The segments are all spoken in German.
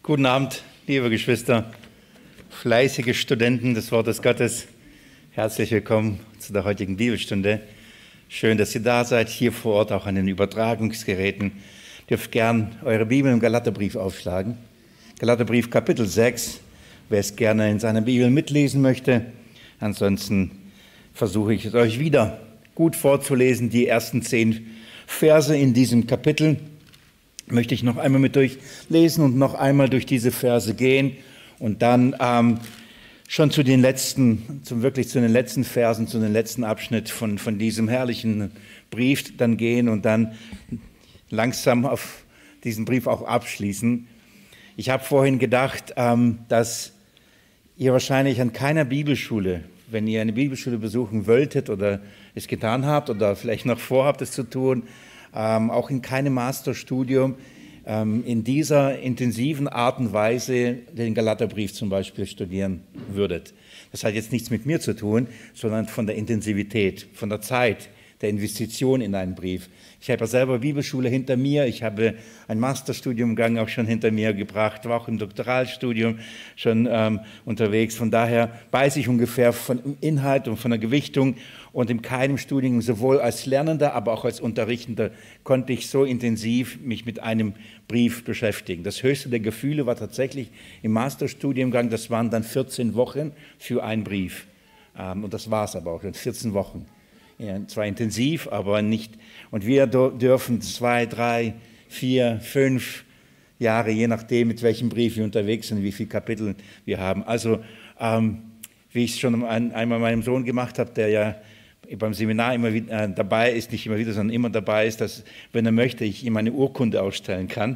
Guten Abend, liebe Geschwister, fleißige Studenten des Wortes Gottes. Herzlich willkommen zu der heutigen Bibelstunde. Schön, dass ihr da seid, hier vor Ort, auch an den Übertragungsgeräten. Ihr dürft gern eure Bibel im Galaterbrief aufschlagen. Galaterbrief Kapitel 6, wer es gerne in seiner Bibel mitlesen möchte. Ansonsten versuche ich es euch wieder gut vorzulesen. Die ersten 10 Verse in diesem Kapitel möchte ich noch einmal mit euch lesen und noch einmal durch diese Verse gehen und dann schon zu den letzten Versen, zu den letzten Abschnitt von diesem herrlichen Brief dann gehen und dann langsam auf diesen Brief auch abschließen. Ich habe vorhin gedacht, dass ihr wahrscheinlich an keiner Bibelschule, wenn ihr eine Bibelschule besuchen wolltet oder es getan habt oder vielleicht noch vorhabt, es zu tun, auch in keinem Masterstudium in dieser intensiven Art und Weise den Galaterbrief zum Beispiel studieren würdet. Das hat jetzt nichts mit mir zu tun, sondern von der Intensivität, von der Zeit, der Investition in einen Brief. Ich habe ja selber Bibelschule hinter mir, ich habe ein Masterstudiumgang auch schon hinter mir gebracht, war auch im Doktoralstudium schon unterwegs. Von daher weiß ich ungefähr von Inhalt und von der Gewichtung und in keinem Studium, sowohl als Lernender, aber auch als Unterrichtender, konnte ich so intensiv mich mit einem Brief beschäftigen. Das höchste der Gefühle war tatsächlich im Masterstudiumgang, das waren dann 14 Wochen für einen Brief. Und das war es aber auch, 14 Wochen. Ja, zwar intensiv, aber nicht. Und wir dürfen 2, 3, 4, 5 Jahre, je nachdem, mit welchem Brief wir unterwegs sind, wie viele Kapitel wir haben. Also, wie ich es schon einmal meinem Sohn gemacht habe, der ja beim Seminar immer wieder dabei ist, nicht immer wieder, sondern immer dabei ist, dass, wenn er möchte, ich ihm eine Urkunde ausstellen kann.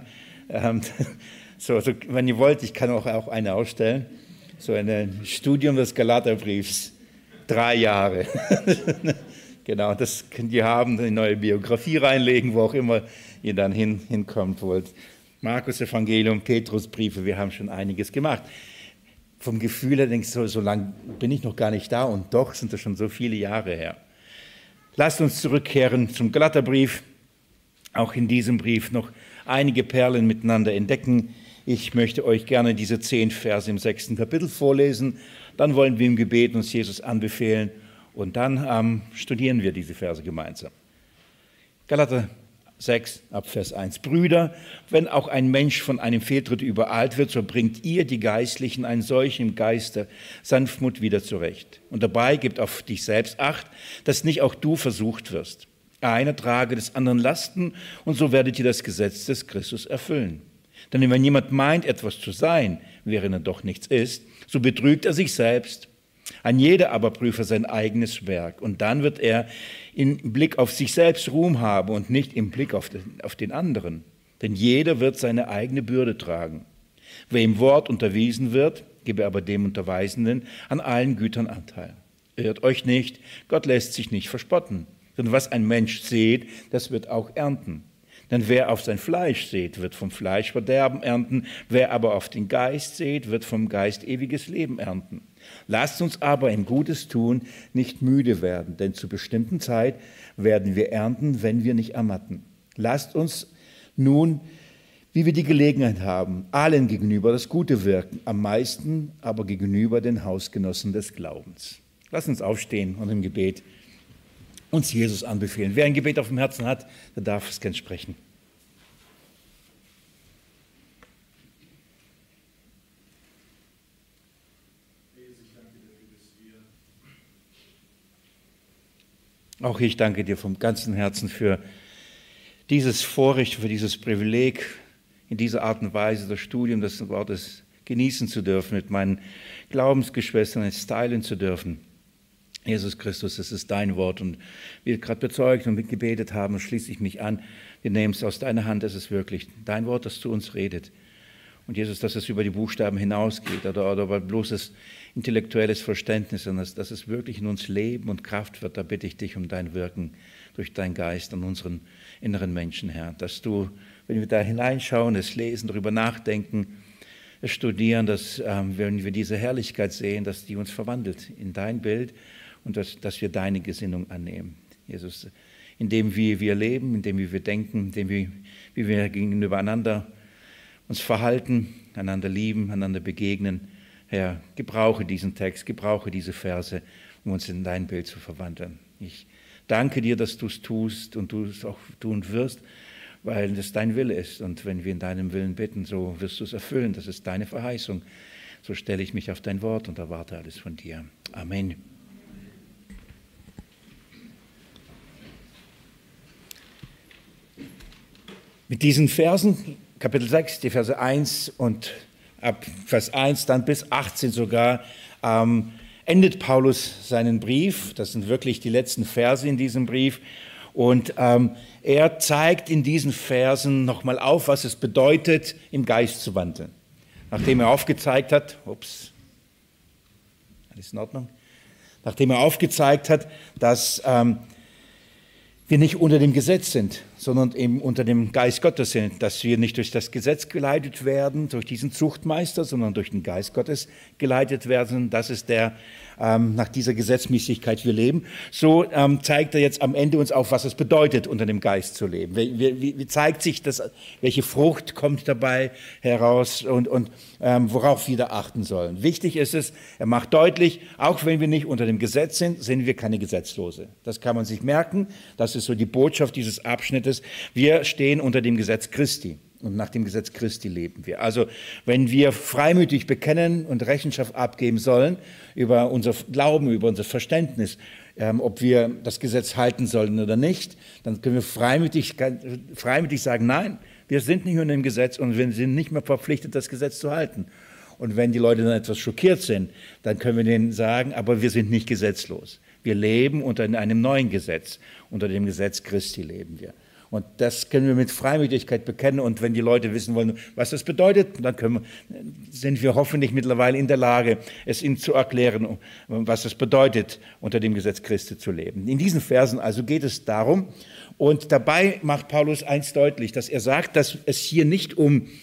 So, wenn ihr wollt, ich kann auch eine ausstellen. So ein Studium des Galaterbriefs, 3 Jahre. Genau, das könnt ihr haben, eine neue Biografie reinlegen, wo auch immer ihr dann hinkommt wollt. Markus Evangelium, Petrusbriefe, wir haben schon einiges gemacht. Vom Gefühl her denkst du, so lange bin ich noch gar nicht da und doch sind das schon so viele Jahre her. Lasst uns zurückkehren zum Galaterbrief. Auch in diesem Brief noch einige Perlen miteinander entdecken. Ich möchte euch gerne diese 10 Verse im 6. Kapitel vorlesen. Dann wollen wir im Gebet uns Jesus anbefehlen. Und dann studieren wir diese Verse gemeinsam. Galater 6, ab Vers 1. Brüder, wenn auch ein Mensch von einem Fehltritt übereilt wird, so bringt ihr, die Geistlichen, einen solchen Geist der Sanftmut wieder zurecht. Und dabei gebt auf dich selbst Acht, dass nicht auch du versucht wirst. Einer trage des anderen Lasten, und so werdet ihr das Gesetz des Christus erfüllen. Denn wenn jemand meint, etwas zu sein, während er doch nichts ist, so betrügt er sich selbst. Ein jeder aber prüfe sein eigenes Werk, und dann wird er im Blick auf sich selbst Ruhm haben und nicht im Blick auf den anderen. Denn jeder wird seine eigene Bürde tragen. Wer im Wort unterwiesen wird, gebe aber dem Unterweisenden an allen Gütern Anteil. Irrt euch nicht, Gott lässt sich nicht verspotten. Denn was ein Mensch sät, das wird auch ernten. Denn wer auf sein Fleisch sät, wird vom Fleisch Verderben ernten. Wer aber auf den Geist sät, wird vom Geist ewiges Leben ernten. Lasst uns aber in Gutes tun nicht müde werden, denn zur bestimmten Zeit werden wir ernten, wenn wir nicht ermatten. Lasst uns nun, wie wir die Gelegenheit haben, allen gegenüber das Gute wirken, am meisten aber gegenüber den Hausgenossen des Glaubens. Lasst uns aufstehen und im Gebet uns Jesus anbefehlen. Wer ein Gebet auf dem Herzen hat, der darf es gern sprechen. Auch ich danke dir vom ganzen Herzen für dieses Vorrecht, für dieses Privileg, in dieser Art und Weise das Studium des Wortes genießen zu dürfen, mit meinen Glaubensgeschwistern es teilen zu dürfen. Jesus Christus, es ist dein Wort, und wie wir gerade bezeugt und gebetet haben, schließe ich mich an. Wir nehmen es aus deiner Hand, es ist wirklich dein Wort, das zu uns redet. Und Jesus, dass es über die Buchstaben hinausgeht oder über bloßes intellektuelles Verständnis, sondern dass es wirklich in uns Leben und Kraft wird. Da bitte ich dich um dein Wirken durch deinen Geist an unseren inneren Menschen, Herr. Dass du, wenn wir da hineinschauen, es lesen, darüber nachdenken, es studieren, dass, wenn wir diese Herrlichkeit sehen, dass die uns verwandelt in dein Bild und dass wir deine Gesinnung annehmen. Jesus, indem wir leben, indem wir denken, indem wie wir gegenüber einander uns verhalten, einander lieben, einander begegnen. Herr, gebrauche diesen Text, gebrauche diese Verse, um uns in dein Bild zu verwandeln. Ich danke dir, dass du es tust und du es auch tun wirst, weil es dein Wille ist. Und wenn wir in deinem Willen bitten, so wirst du es erfüllen. Das ist deine Verheißung. So stelle ich mich auf dein Wort und erwarte alles von dir. Amen. Mit diesen Versen, Kapitel 6, die Verse 1 und ab Vers 1 dann bis 18 sogar, endet Paulus seinen Brief. Das sind wirklich die letzten Verse in diesem Brief. Und er zeigt in diesen Versen nochmal auf, was es bedeutet, im Geist zu wandeln. Nachdem er aufgezeigt hat, alles in Ordnung? Nachdem er aufgezeigt hat, dass wir nicht unter dem Gesetz sind, sondern eben unter dem Geist Gottes sind, dass wir nicht durch das Gesetz geleitet werden, durch diesen Zuchtmeister, sondern durch den Geist Gottes geleitet werden. Das ist der, nach dieser Gesetzmäßigkeit wir leben. So zeigt er jetzt am Ende uns auf, was es bedeutet, unter dem Geist zu leben. Wie zeigt sich das, welche Frucht kommt dabei heraus und worauf wir da achten sollen. Wichtig ist es, er macht deutlich, auch wenn wir nicht unter dem Gesetz sind, sind wir keine Gesetzlose. Das kann man sich merken. Das ist so die Botschaft dieses Abschnittes. Wir stehen unter dem Gesetz Christi. Und nach dem Gesetz Christi leben wir. Also wenn wir freimütig bekennen und Rechenschaft abgeben sollen über unser Glauben, über unser Verständnis, ob wir das Gesetz halten sollen oder nicht, dann können wir freimütig sagen, nein, wir sind nicht unter dem Gesetz und wir sind nicht mehr verpflichtet, das Gesetz zu halten. Und wenn die Leute dann etwas schockiert sind, dann können wir denen sagen, aber wir sind nicht gesetzlos. Wir leben unter einem neuen Gesetz. Unter dem Gesetz Christi leben wir. Und das können wir mit Freimütigkeit bekennen. Und wenn die Leute wissen wollen, was das bedeutet, dann sind wir hoffentlich mittlerweile in der Lage, es ihnen zu erklären, was es bedeutet, unter dem Gesetz Christi zu leben. In diesen Versen also geht es darum. Und dabei macht Paulus eins deutlich, dass er sagt, dass es hier nicht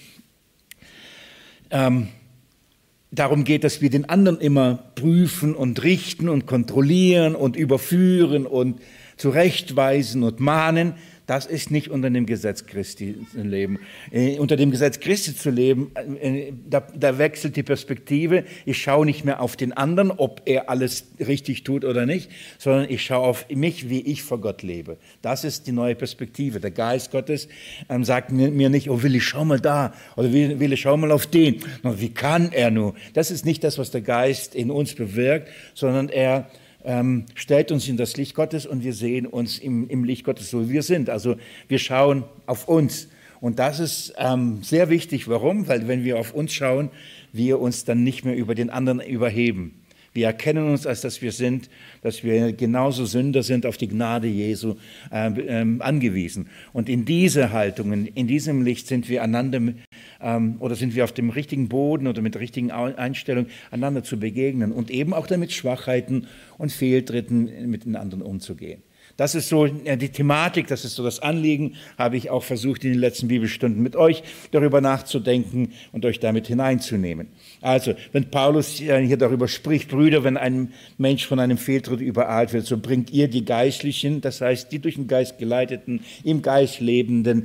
darum geht, dass wir den anderen immer prüfen und richten und kontrollieren und überführen und zurechtweisen und mahnen. Das ist nicht unter dem Gesetz Christi zu leben. Unter dem Gesetz Christi zu leben, da wechselt die Perspektive. Ich schaue nicht mehr auf den anderen, ob er alles richtig tut oder nicht, sondern ich schaue auf mich, wie ich vor Gott lebe. Das ist die neue Perspektive. Der Geist Gottes sagt mir nicht, oh Willi, schau mal da, oder Willi, schau mal auf den. Wie kann er nur? Das ist nicht das, was der Geist in uns bewirkt, sondern er stellt uns in das Licht Gottes und wir sehen uns im Licht Gottes, so wie wir sind. Also wir schauen auf uns. Und das ist sehr wichtig. Warum? Weil wenn wir auf uns schauen, wir uns dann nicht mehr über den anderen überheben. Wir erkennen uns, als dass wir sind, dass wir genauso Sünder sind, auf die Gnade Jesu angewiesen. Und in diese Haltungen, in diesem Licht sind wir einander oder sind wir auf dem richtigen Boden oder mit der richtigen Einstellung, einander zu begegnen und eben auch damit Schwachheiten und Fehltritten mit den anderen umzugehen. Das ist so die Thematik, das ist so das Anliegen, habe ich auch versucht, in den letzten Bibelstunden mit euch darüber nachzudenken und euch damit hineinzunehmen. Also, wenn Paulus hier darüber spricht, Brüder, wenn ein Mensch von einem Fehltritt übereilt wird, so bringt ihr die Geistlichen, das heißt die durch den Geist geleiteten, im Geist lebenden,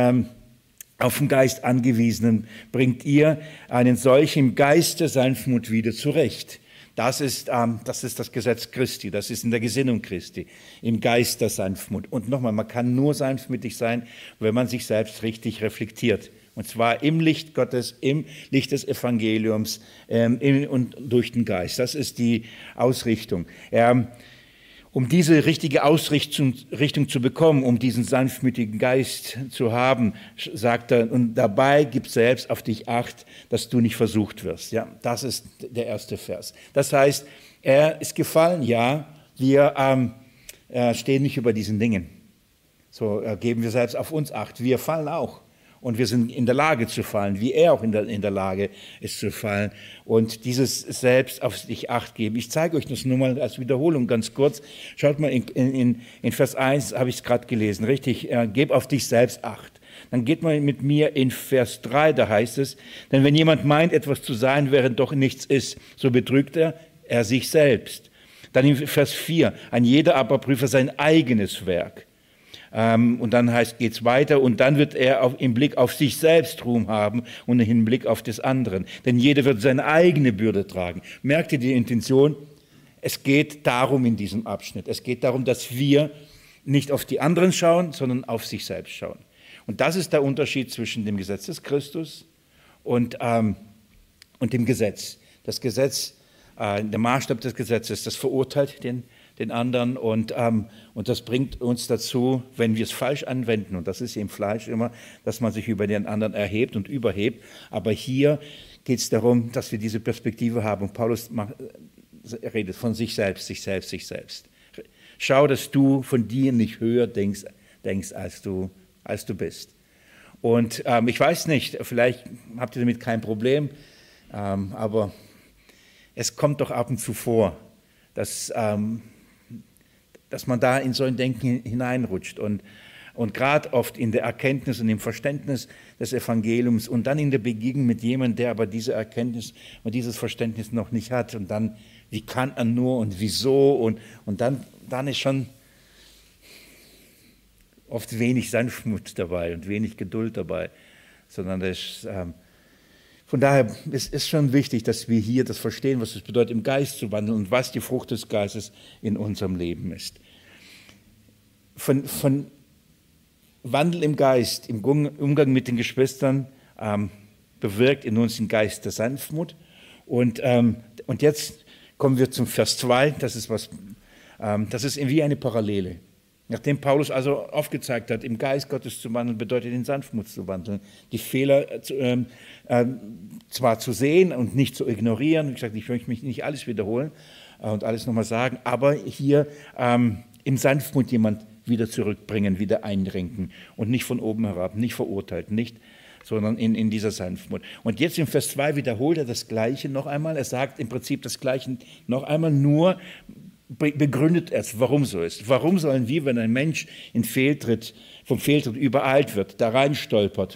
auf den Geist angewiesenen, bringt ihr einen solchen im Geiste Sanftmut wieder zurecht. Das ist das Gesetz Christi, das ist in der Gesinnung Christi, im Geist der Sanftmut. Und nochmal, man kann nur sanftmütig sein, wenn man sich selbst richtig reflektiert. Und zwar im Licht Gottes, im Licht des Evangeliums und durch den Geist. Das ist die Ausrichtung. Um diese richtige Ausrichtung zu bekommen, um diesen sanftmütigen Geist zu haben, sagt er, und dabei gib selbst auf dich Acht, dass du nicht versucht wirst. Ja, das ist der erste Vers. Das heißt, er ist gefallen, ja, wir stehen nicht über diesen Dingen. So geben wir selbst auf uns Acht. Wir fallen auch. Und wir sind in der Lage zu fallen, wie er auch in der Lage ist zu fallen. Und dieses Selbst auf sich Acht geben. Ich zeige euch das nur mal als Wiederholung ganz kurz. Schaut mal, in Vers 1 habe ich es gerade gelesen. Richtig, gib auf dich selbst Acht. Dann geht mal mit mir in Vers 3, da heißt es, denn wenn jemand meint, etwas zu sein, während doch nichts ist, so betrügt er sich selbst. Dann in Vers 4, ein jeder aber prüfe sein eigenes Werk. Und dann geht es weiter und dann wird er im Blick auf sich selbst Ruhm haben und im Blick auf des anderen. Denn jeder wird seine eigene Bürde tragen. Merkt ihr die Intention? Es geht darum in diesem Abschnitt. Es geht darum, dass wir nicht auf die anderen schauen, sondern auf sich selbst schauen. Und das ist der Unterschied zwischen dem Gesetz des Christus und dem Gesetz. Das Gesetz, der Maßstab des Gesetzes, das verurteilt den anderen und das bringt uns dazu, wenn wir es falsch anwenden, und das ist im Fleisch immer, dass man sich über den anderen erhebt und überhebt. Aber hier geht es darum, dass wir diese Perspektive haben. Und Paulus redet von sich selbst, sich selbst, sich selbst. Schau, dass du von dir nicht höher denkst als du bist. Und ich weiß nicht, vielleicht habt ihr damit kein Problem, aber es kommt doch ab und zu vor, dass man da in so ein Denken hineinrutscht und gerade oft in der Erkenntnis und im Verständnis des Evangeliums und dann in der Begegnung mit jemandem, der aber diese Erkenntnis und dieses Verständnis noch nicht hat und dann, wie kann er nur und wieso und dann ist schon oft wenig Sanftmut dabei und wenig Geduld dabei, sondern von daher ist es schon wichtig, dass wir hier das verstehen, was es bedeutet, im Geist zu wandeln und was die Frucht des Geistes in unserem Leben ist. Von Wandel im Geist, im Umgang mit den Geschwistern, bewirkt in uns den Geist der Sanftmut. Und jetzt kommen wir zum Vers 2, das ist wie eine Parallele. Nachdem Paulus also aufgezeigt hat, im Geist Gottes zu wandeln, bedeutet in Sanftmut zu wandeln. Die Fehler zwar zu sehen und nicht zu ignorieren. Wie gesagt, ich möchte mich nicht alles wiederholen und alles nochmal sagen, aber hier im Sanftmut jemand wieder zurückbringen, wieder einrenken und nicht von oben herab, nicht verurteilt, sondern in dieser Sanftmut. Und jetzt im Vers 2 wiederholt er das Gleiche noch einmal. Er sagt im Prinzip das Gleiche noch einmal, nur begründet es, warum so ist. Warum sollen wir, wenn ein Mensch vom Fehltritt übereilt wird, da rein stolpert,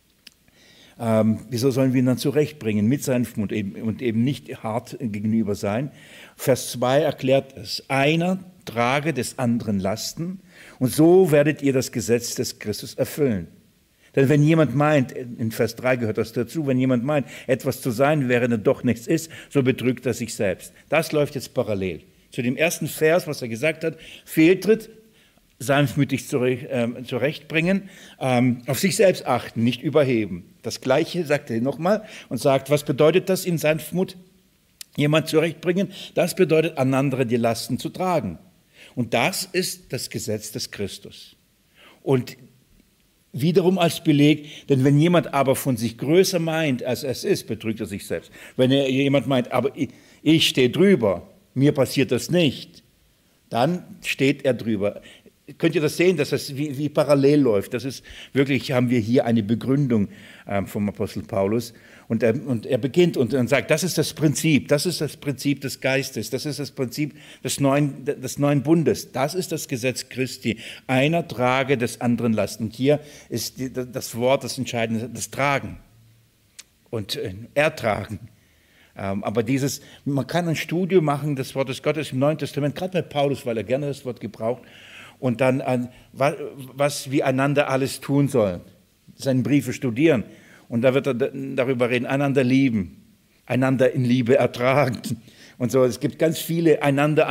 wieso sollen wir ihn dann zurechtbringen mit Sanftmut und eben nicht hart gegenüber sein? Vers 2 erklärt es, einer trage des anderen Lasten und so werdet ihr das Gesetz des Christus erfüllen. Denn wenn jemand meint, in Vers 3 gehört das dazu, wenn jemand meint, etwas zu sein, während er doch nichts ist, so betrügt er sich selbst. Das läuft jetzt parallel zu dem ersten Vers, was er gesagt hat, Fehltritt, sanftmütig zurechtbringen, auf sich selbst achten, nicht überheben. Das Gleiche sagt er nochmal und sagt, was bedeutet das in Sanftmut? Jemand zurechtbringen, das bedeutet, an andere die Lasten zu tragen. Und das ist das Gesetz des Christus. Und wiederum als Beleg, denn wenn jemand aber von sich größer meint, als es ist, betrügt er sich selbst. Wenn jemand meint, aber ich stehe drüber, mir passiert das nicht, dann steht er drüber. Könnt ihr das sehen, dass das wie parallel läuft? Das ist wirklich, haben wir hier eine Begründung vom Apostel Paulus. Und er beginnt und sagt, das ist das Prinzip des Geistes, das ist das Prinzip des neuen Bundes, das ist das Gesetz Christi. Einer trage des anderen Last. Und hier ist das Wort, das Entscheidende, das Tragen und Ertragen. Aber man kann ein Studium machen des Wortes Gottes im Neuen Testament, gerade bei Paulus, weil er gerne das Wort gebraucht, und dann, was wir einander alles tun sollen, seine Briefe studieren. Und da wird er darüber reden, einander lieben, einander in Liebe ertragen. Und so, es gibt ganz viele einander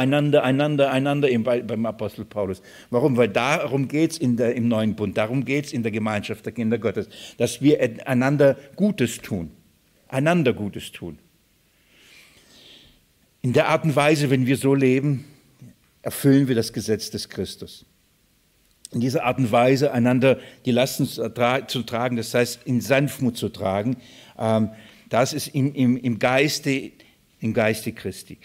beim Apostel Paulus. Warum? Weil darum geht es im neuen Bund, darum geht es in der Gemeinschaft der Kinder Gottes, dass wir einander Gutes tun. Einander Gutes tun. In der Art und Weise, wenn wir so leben, erfüllen wir das Gesetz des Christus. In dieser Art und Weise einander die Lasten zu tragen, das heißt in Sanftmut zu tragen, das ist im Geiste Christi.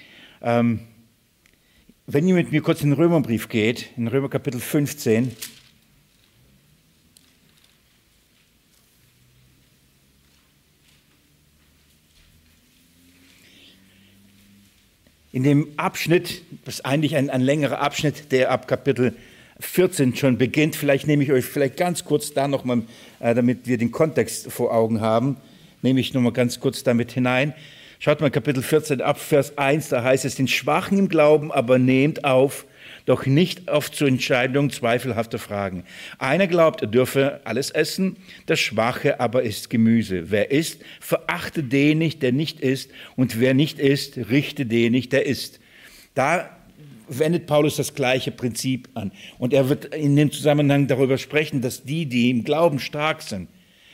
Wenn ihr mit mir kurz in den Römerbrief geht, in Römer Kapitel 15, in dem Abschnitt, das ist eigentlich ein längerer Abschnitt, der ab Kapitel 14 schon beginnt, vielleicht nehme ich euch ganz kurz da nochmal, damit wir den Kontext vor Augen haben, nehme ich nochmal ganz kurz damit hinein. Schaut mal Kapitel 14 ab, Vers 1, da heißt es, den Schwachen im Glauben aber nehmt auf, doch nicht auf zur Entscheidung zweifelhafter Fragen. Einer glaubt, er dürfe alles essen, der Schwache aber isst Gemüse. Wer isst, verachte den nicht, der nicht isst, und wer nicht isst, richte den nicht, der isst. Da wendet Paulus das gleiche Prinzip an. Und er wird in dem Zusammenhang darüber sprechen, dass die im Glauben stark sind,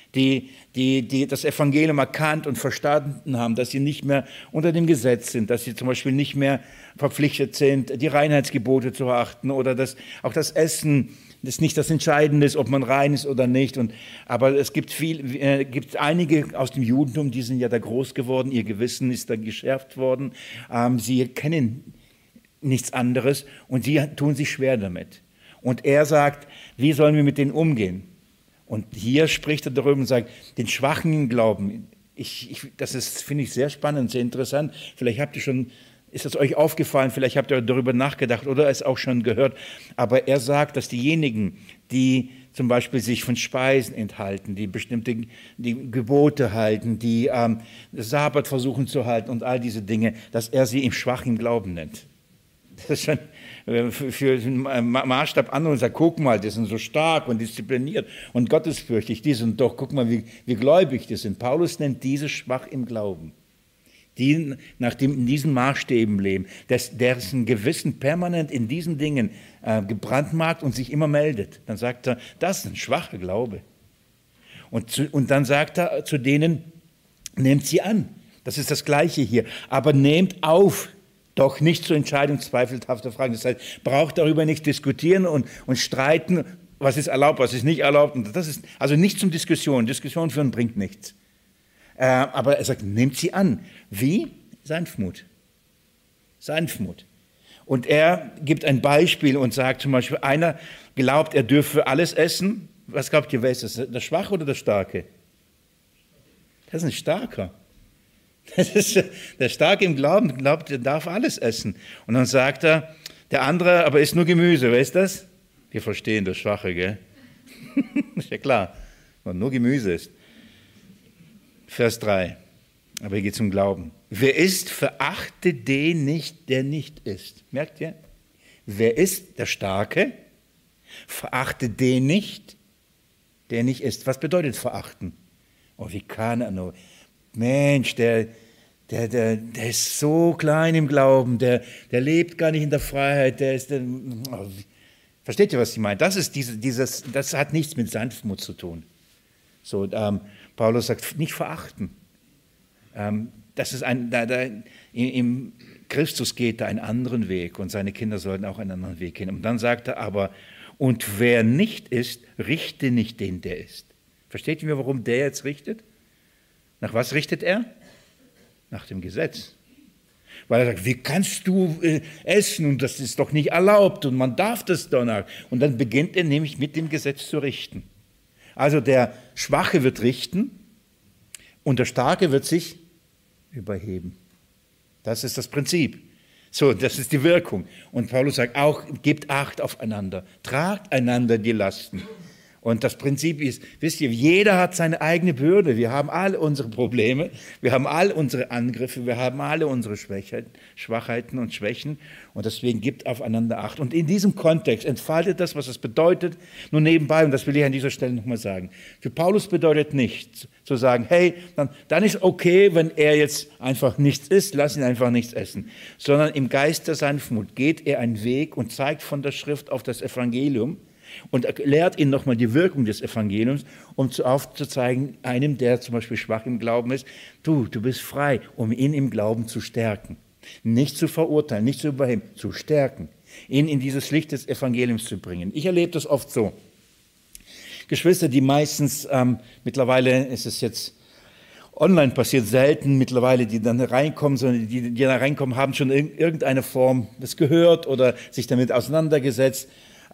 die das Evangelium erkannt und verstanden haben, dass sie nicht mehr unter dem Gesetz sind, dass sie zum Beispiel nicht mehr verpflichtet sind, die Reinheitsgebote zu achten oder dass auch das Essen das nicht das Entscheidende ist, ob man rein ist oder nicht. Aber es gibt einige aus dem Judentum, die sind ja da groß geworden, ihr Gewissen ist da geschärft worden, sie kennen nichts anderes und sie tun sich schwer damit. Und er sagt, wie sollen wir mit denen umgehen? Und hier spricht er darüber und sagt, den Schwachen im Glauben. Das finde ich sehr spannend, sehr interessant. Vielleicht ist das euch aufgefallen, vielleicht habt ihr darüber nachgedacht oder es auch schon gehört. Aber er sagt, dass diejenigen, die zum Beispiel sich von Speisen enthalten, die die Gebote halten, die das Sabbat versuchen zu halten und all diese Dinge, dass er sie im schwachen Glauben nennt. Das ist schon für einen Maßstab an und sagt, guck mal, die sind so stark und diszipliniert und gottesfürchtig, die sind doch, guck mal, wie gläubig die sind. Paulus nennt diese schwach im Glauben, die in diesen Maßstäben leben, dessen Gewissen permanent in diesen Dingen gebrandmarkt und sich immer meldet. Dann sagt er, das ist ein schwacher Glaube. Und dann sagt er zu denen, nehmt sie an. Das ist das Gleiche hier. Aber nehmt auf, doch nicht zur Entscheidung zweifelhafter Fragen. Das heißt, braucht darüber nicht diskutieren und streiten, was ist erlaubt, was ist nicht erlaubt. Und das ist also nicht zum Diskussion. Diskussion führen bringt nichts. Aber er sagt, nehmt sie an. Wie? Sanftmut. Sanftmut. Und er gibt ein Beispiel und sagt zum Beispiel, einer glaubt, er dürfe alles essen. Was glaubt ihr, wer ist das? Der Schwache oder der Starke? Das ist ein Starker. Das ist der Starke im Glauben, glaubt, er darf alles essen. Und dann sagt er, der andere aber isst nur Gemüse. Wer ist das? Wir verstehen das Schwache, gell? Ist ja klar, wenn man nur Gemüse isst. Vers 3. Aber hier geht es um Glauben. Wer isst, verachte den nicht, der nicht isst. Merkt ihr? Wer isst, der Starke, verachte den nicht, der nicht isst. Was bedeutet verachten? Oh, wie kann er nur? Mensch, der ist so klein im Glauben, der lebt gar nicht in der Freiheit, versteht ihr, was ich meine? Das hat nichts mit Sanftmut zu tun. Paulus sagt, nicht verachten. Das ist im Christus geht da einen anderen Weg und seine Kinder sollten auch einen anderen Weg gehen. Und dann sagt er aber, und wer nicht isst, richte nicht den, der isst. Versteht ihr, warum der jetzt richtet? Nach was richtet er? Nach dem Gesetz. Weil er sagt, wie kannst du essen und das ist doch nicht erlaubt und man darf das danach. Und dann beginnt er nämlich mit dem Gesetz zu richten. Also der Schwache wird richten und der Starke wird sich überheben. Das ist das Prinzip. So, das ist die Wirkung. Und Paulus sagt auch, gebt Acht aufeinander, tragt einander die Lasten. Und das Prinzip ist, wisst ihr, jeder hat seine eigene Bürde. Wir haben alle unsere Probleme, wir haben alle unsere Angriffe, wir haben alle unsere Schwachheiten und Schwächen. Und deswegen gibt aufeinander Acht. Und in diesem Kontext entfaltet das, was es bedeutet, nur nebenbei, und das will ich an dieser Stelle nochmal sagen. Für Paulus bedeutet nicht zu sagen, hey, dann ist okay, wenn er jetzt einfach nichts isst, lass ihn einfach nichts essen. Sondern im Geist der Sanftmut geht er einen Weg und zeigt von der Schrift auf das Evangelium, und lehrt ihnen nochmal die Wirkung des Evangeliums, um aufzuzeigen, einem, der zum Beispiel schwach im Glauben ist, du bist frei, um ihn im Glauben zu stärken. Nicht zu verurteilen, nicht zu überheben, zu stärken. Ihn in dieses Licht des Evangeliums zu bringen. Ich erlebe das oft so. Geschwister, die meistens, mittlerweile ist es jetzt online passiert, selten mittlerweile, die dann reinkommen, sondern die da reinkommen, haben schon in irgendeiner Form das gehört oder sich damit auseinandergesetzt.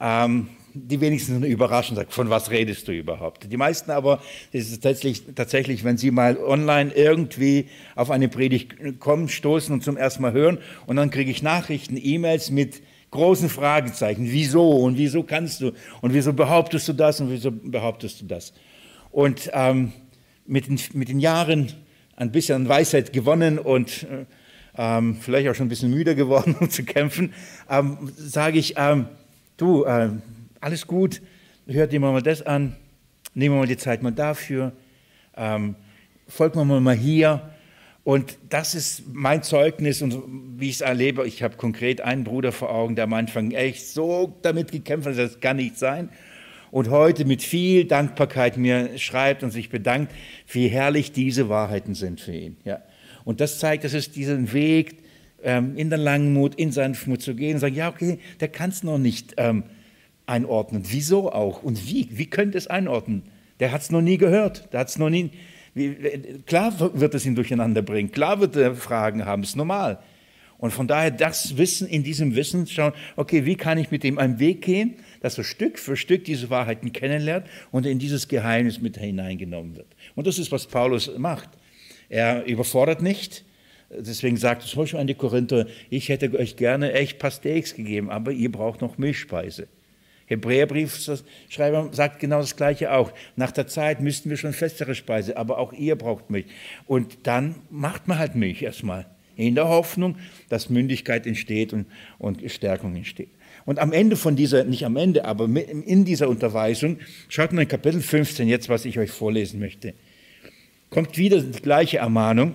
Die wenigsten sind überrascht und sagen, von was redest du überhaupt? Die meisten aber, das ist tatsächlich, wenn sie mal online irgendwie auf eine Predigt kommen, stoßen und zum ersten Mal hören und dann kriege ich Nachrichten, E-Mails mit großen Fragezeichen. Wieso und wieso kannst du und wieso behauptest du das und wieso behauptest du das? Und mit den Jahren ein bisschen an Weisheit gewonnen und vielleicht auch schon ein bisschen müde geworden, um zu kämpfen, sage ich, du, alles gut, hört dir mal das an, nehmen wir mal die Zeit mal dafür, folgt mal hier. Und das ist mein Zeugnis und wie ich es erlebe. Ich habe konkret einen Bruder vor Augen, der am Anfang echt so damit gekämpft hat, das kann nicht sein. Und heute mit viel Dankbarkeit mir schreibt und sich bedankt, wie herrlich diese Wahrheiten sind für ihn. Ja. Und das zeigt, dass es diesen Weg in der Langmut, in Sanftmut zu gehen und sagen, ja okay, der kann es noch nicht einordnen. Wieso auch? Und wie könnte es einordnen? Der hat es noch nie gehört, der hat es noch nie... Klar wird es ihn durcheinander bringen, klar wird er Fragen haben, ist normal. Und von daher das Wissen, in diesem Wissen schauen, okay, wie kann ich mit dem einen Weg gehen, dass er Stück für Stück diese Wahrheiten kennenlernt und in dieses Geheimnis mit hineingenommen wird. Und das ist, was Paulus macht. Er überfordert nicht, deswegen sagt er zum Beispiel an die Korinther, ich hätte euch gerne echt ein paar Steaks gegeben, aber ihr braucht noch Milchspeise. Hebräerbriefschreiber sagt genau das Gleiche auch. Nach der Zeit müssten wir schon festere Speise, aber auch ihr braucht Milch. Und dann macht man halt Milch erstmal, in der Hoffnung, dass Mündigkeit entsteht und Stärkung entsteht. Und am Ende von dieser, nicht am Ende, aber in dieser Unterweisung, schaut mal in Kapitel 15 jetzt, was ich euch vorlesen möchte. Kommt wieder die gleiche Ermahnung.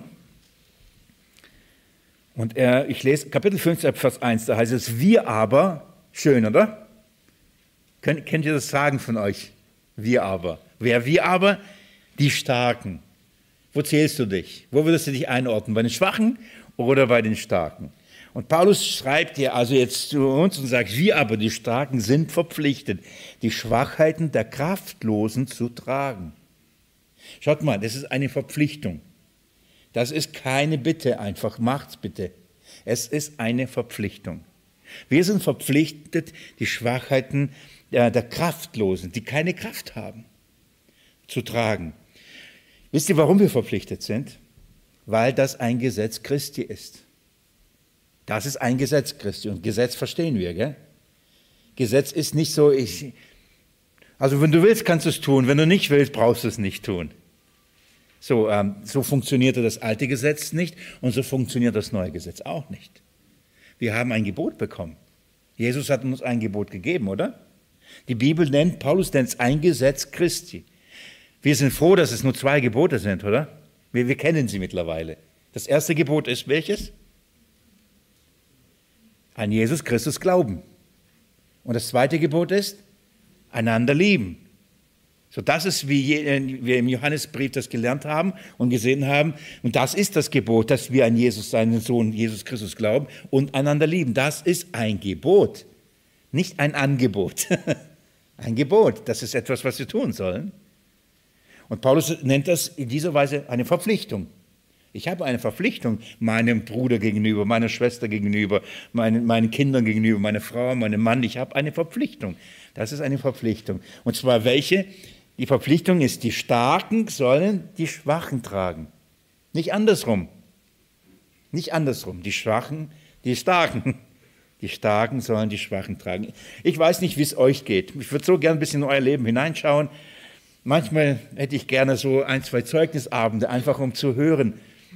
Und ich lese Kapitel 15, Vers 1, da heißt es, wir aber, schön, oder? Kennt ihr das Sagen von euch? Wir aber. Wer wir aber? Die Starken. Wo zählst du dich? Wo würdest du dich einordnen? Bei den Schwachen oder bei den Starken? Und Paulus schreibt hier also jetzt zu uns und sagt, wir aber, die Starken, sind verpflichtet, die Schwachheiten der Kraftlosen zu tragen. Schaut mal, das ist eine Verpflichtung. Das ist keine Bitte einfach, macht's bitte. Es ist eine Verpflichtung. Wir sind verpflichtet, die Schwachheiten der Kraftlosen, die keine Kraft haben, zu tragen. Wisst ihr, warum wir verpflichtet sind? Weil das ein Gesetz Christi ist. Das ist ein Gesetz Christi und Gesetz verstehen wir, gell? Gesetz ist nicht so, also wenn du willst, kannst du es tun, wenn du nicht willst, brauchst du es nicht tun. So funktionierte das alte Gesetz nicht und so funktioniert das neue Gesetz auch nicht. Wir haben ein Gebot bekommen. Jesus hat uns ein Gebot gegeben, oder? Die Bibel Paulus nennt es ein Gesetz Christi. Wir sind froh, dass es nur 2 Gebote sind, oder? Wir kennen sie mittlerweile. Das erste Gebot ist welches? An Jesus Christus glauben. Und das zweite Gebot ist, einander lieben. So, das ist, wie wir im Johannesbrief das gelernt haben und gesehen haben. Und das ist das Gebot, dass wir an Jesus, seinen Sohn Jesus Christus glauben und einander lieben. Das ist ein Gebot, nicht ein Angebot. Ein Gebot, das ist etwas, was wir tun sollen. Und Paulus nennt das in dieser Weise eine Verpflichtung. Ich habe eine Verpflichtung meinem Bruder gegenüber, meiner Schwester gegenüber, meinen Kindern gegenüber, meiner Frau, meinem Mann. Ich habe eine Verpflichtung. Das ist eine Verpflichtung. Und zwar welche? Die Verpflichtung ist, die Starken sollen die Schwachen tragen. Nicht andersrum. Nicht andersrum. Die Schwachen, die Starken. Die Starken sollen die Schwachen tragen. Ich weiß nicht, wie es euch geht. Ich würde so gerne ein bisschen in euer Leben hineinschauen. Manchmal hätte ich gerne so 1, 2 Zeugnisabende, einfach um zu hören,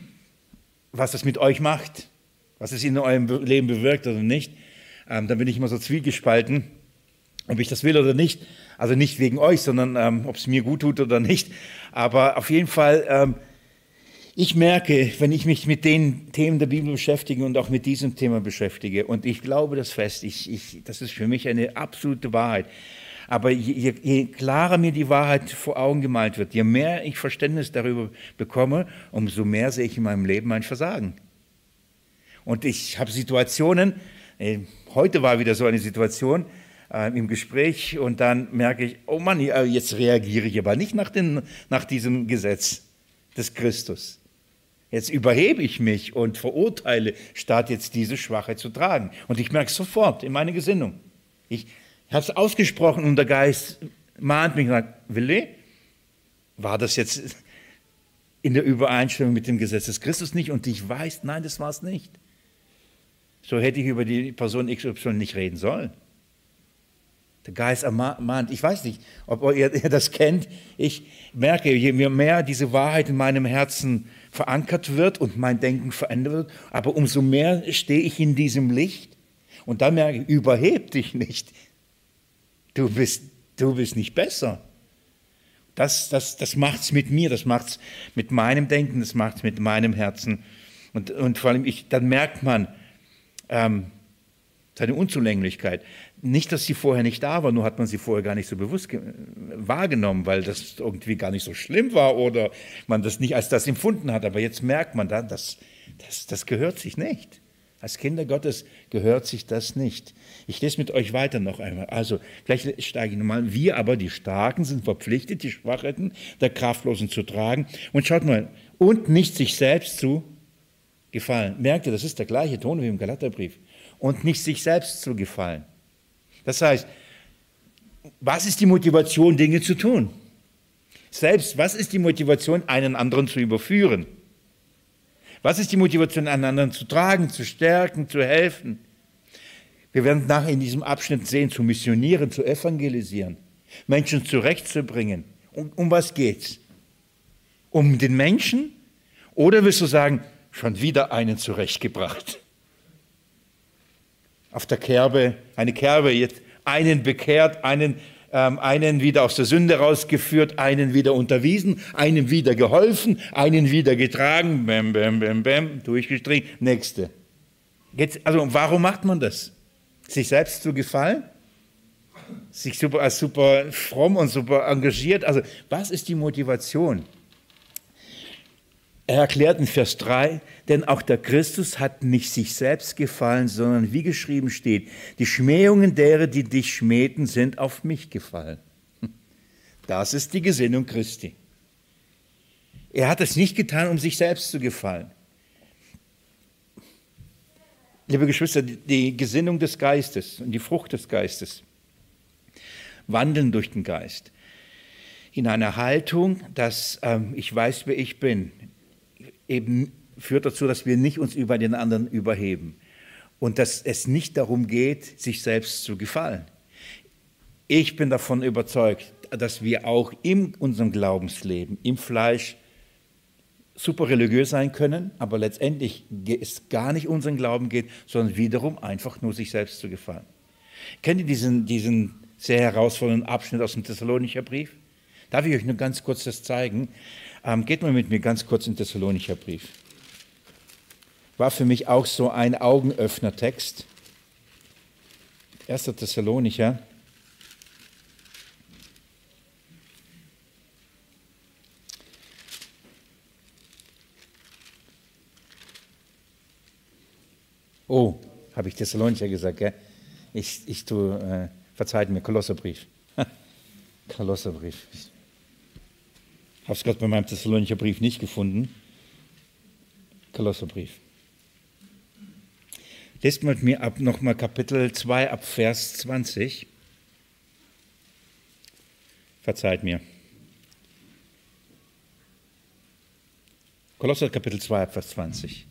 was das mit euch macht, was es in eurem Leben bewirkt oder nicht. Da bin ich immer so zwiegespalten, ob ich das will oder nicht. Also nicht wegen euch, sondern ob es mir gut tut oder nicht. Aber auf jeden Fall, ich merke, wenn ich mich mit den Themen der Bibel beschäftige und auch mit diesem Thema beschäftige, und ich glaube das fest, das ist für mich eine absolute Wahrheit. Aber je klarer mir die Wahrheit vor Augen gemalt wird, je mehr ich Verständnis darüber bekomme, umso mehr sehe ich in meinem Leben mein Versagen. Und ich habe Situationen, heute war wieder so eine Situation im Gespräch und dann merke ich, oh Mann, jetzt reagiere ich aber nicht nach diesem Gesetz des Christus. Jetzt überhebe ich mich und verurteile, statt jetzt diese Schwachheit zu tragen. Und ich merke es sofort in meiner Gesinnung. Ich habe es ausgesprochen und der Geist mahnt mich und sagt, Willi, war das jetzt in der Übereinstimmung mit dem Gesetz des Christus nicht? Und ich weiß, nein, das war es nicht. So hätte ich über die Person XY nicht reden sollen. Der Geist ermahnt. Ich weiß nicht, ob ihr das kennt. Ich merke, je mehr diese Wahrheit in meinem Herzen verankert wird und mein Denken verändert wird, aber umso mehr stehe ich in diesem Licht und dann merke ich, überheb dich nicht. Du bist nicht besser. Das macht es mit mir, das macht es mit meinem Denken, das macht es mit meinem Herzen. Und vor allem, dann merkt man seine Unzulänglichkeit. Nicht, dass sie vorher nicht da war, nur hat man sie vorher gar nicht so bewusst wahrgenommen, weil das irgendwie gar nicht so schlimm war oder man das nicht als das empfunden hat. Aber jetzt merkt man, das gehört sich nicht. Als Kinder Gottes gehört sich das nicht. Ich lese mit euch weiter noch einmal. Also, vielleicht steige ich nochmal. Wir aber, die Starken, sind verpflichtet, die Schwachen der Kraftlosen zu tragen. Und schaut mal, und nicht sich selbst zu gefallen. Merkt ihr, das ist der gleiche Ton wie im Galaterbrief. Und nicht sich selbst zu gefallen. Das heißt, was ist die Motivation, Dinge zu tun? Selbst, was ist die Motivation, einen anderen zu überführen? Was ist die Motivation, einen anderen zu tragen, zu stärken, zu helfen? Wir werden nachher in diesem Abschnitt sehen, zu missionieren, zu evangelisieren, Menschen zurechtzubringen. Um was geht's? Um den Menschen? Oder willst du sagen, schon wieder einen zurechtgebracht? Auf der Kerbe, eine Kerbe, jetzt einen bekehrt, einen wieder aus der Sünde rausgeführt, einen wieder unterwiesen, einem wieder geholfen, einen wieder getragen, bäm, bäm, bäm, bäm, durchgestrichen, nächste. Jetzt, also warum macht man das? Sich selbst zu gefallen? Sich als super fromm und super engagiert? Also was ist die Motivation? Er erklärt in Vers 3, denn auch der Christus hat nicht sich selbst gefallen, sondern wie geschrieben steht, die Schmähungen derer, die dich schmähten, sind auf mich gefallen. Das ist die Gesinnung Christi. Er hat es nicht getan, um sich selbst zu gefallen. Liebe Geschwister, die Gesinnung des Geistes und die Frucht des Geistes wandeln durch den Geist in einer Haltung, dass ich weiß, wer ich bin, eben führt dazu, dass wir nicht uns über den anderen überheben und dass es nicht darum geht, sich selbst zu gefallen. Ich bin davon überzeugt, dass wir auch in unserem Glaubensleben, im Fleisch, super religiös sein können, aber letztendlich es gar nicht um unseren Glauben geht, sondern wiederum einfach nur sich selbst zu gefallen. Kennt ihr diesen sehr herausfordernden Abschnitt aus dem Thessalonicher Brief? Darf ich euch nur ganz kurz das zeigen? Geht mal mit mir ganz kurz in den Thessalonicher Brief. War für mich auch so ein Augenöffner-Text. 1. Thessalonicher. Oh, habe ich Thessalonicher gesagt, gell? Ich tue, verzeiht mir, Kolosserbrief. Kolosserbrief. Ich habe es gerade bei meinem Thessalonicher Brief nicht gefunden. Kolosserbrief. Lest mit mir ab nochmal Kapitel 2 ab Vers 20. Verzeiht mir. Kolosser Kapitel 2 ab Vers 20.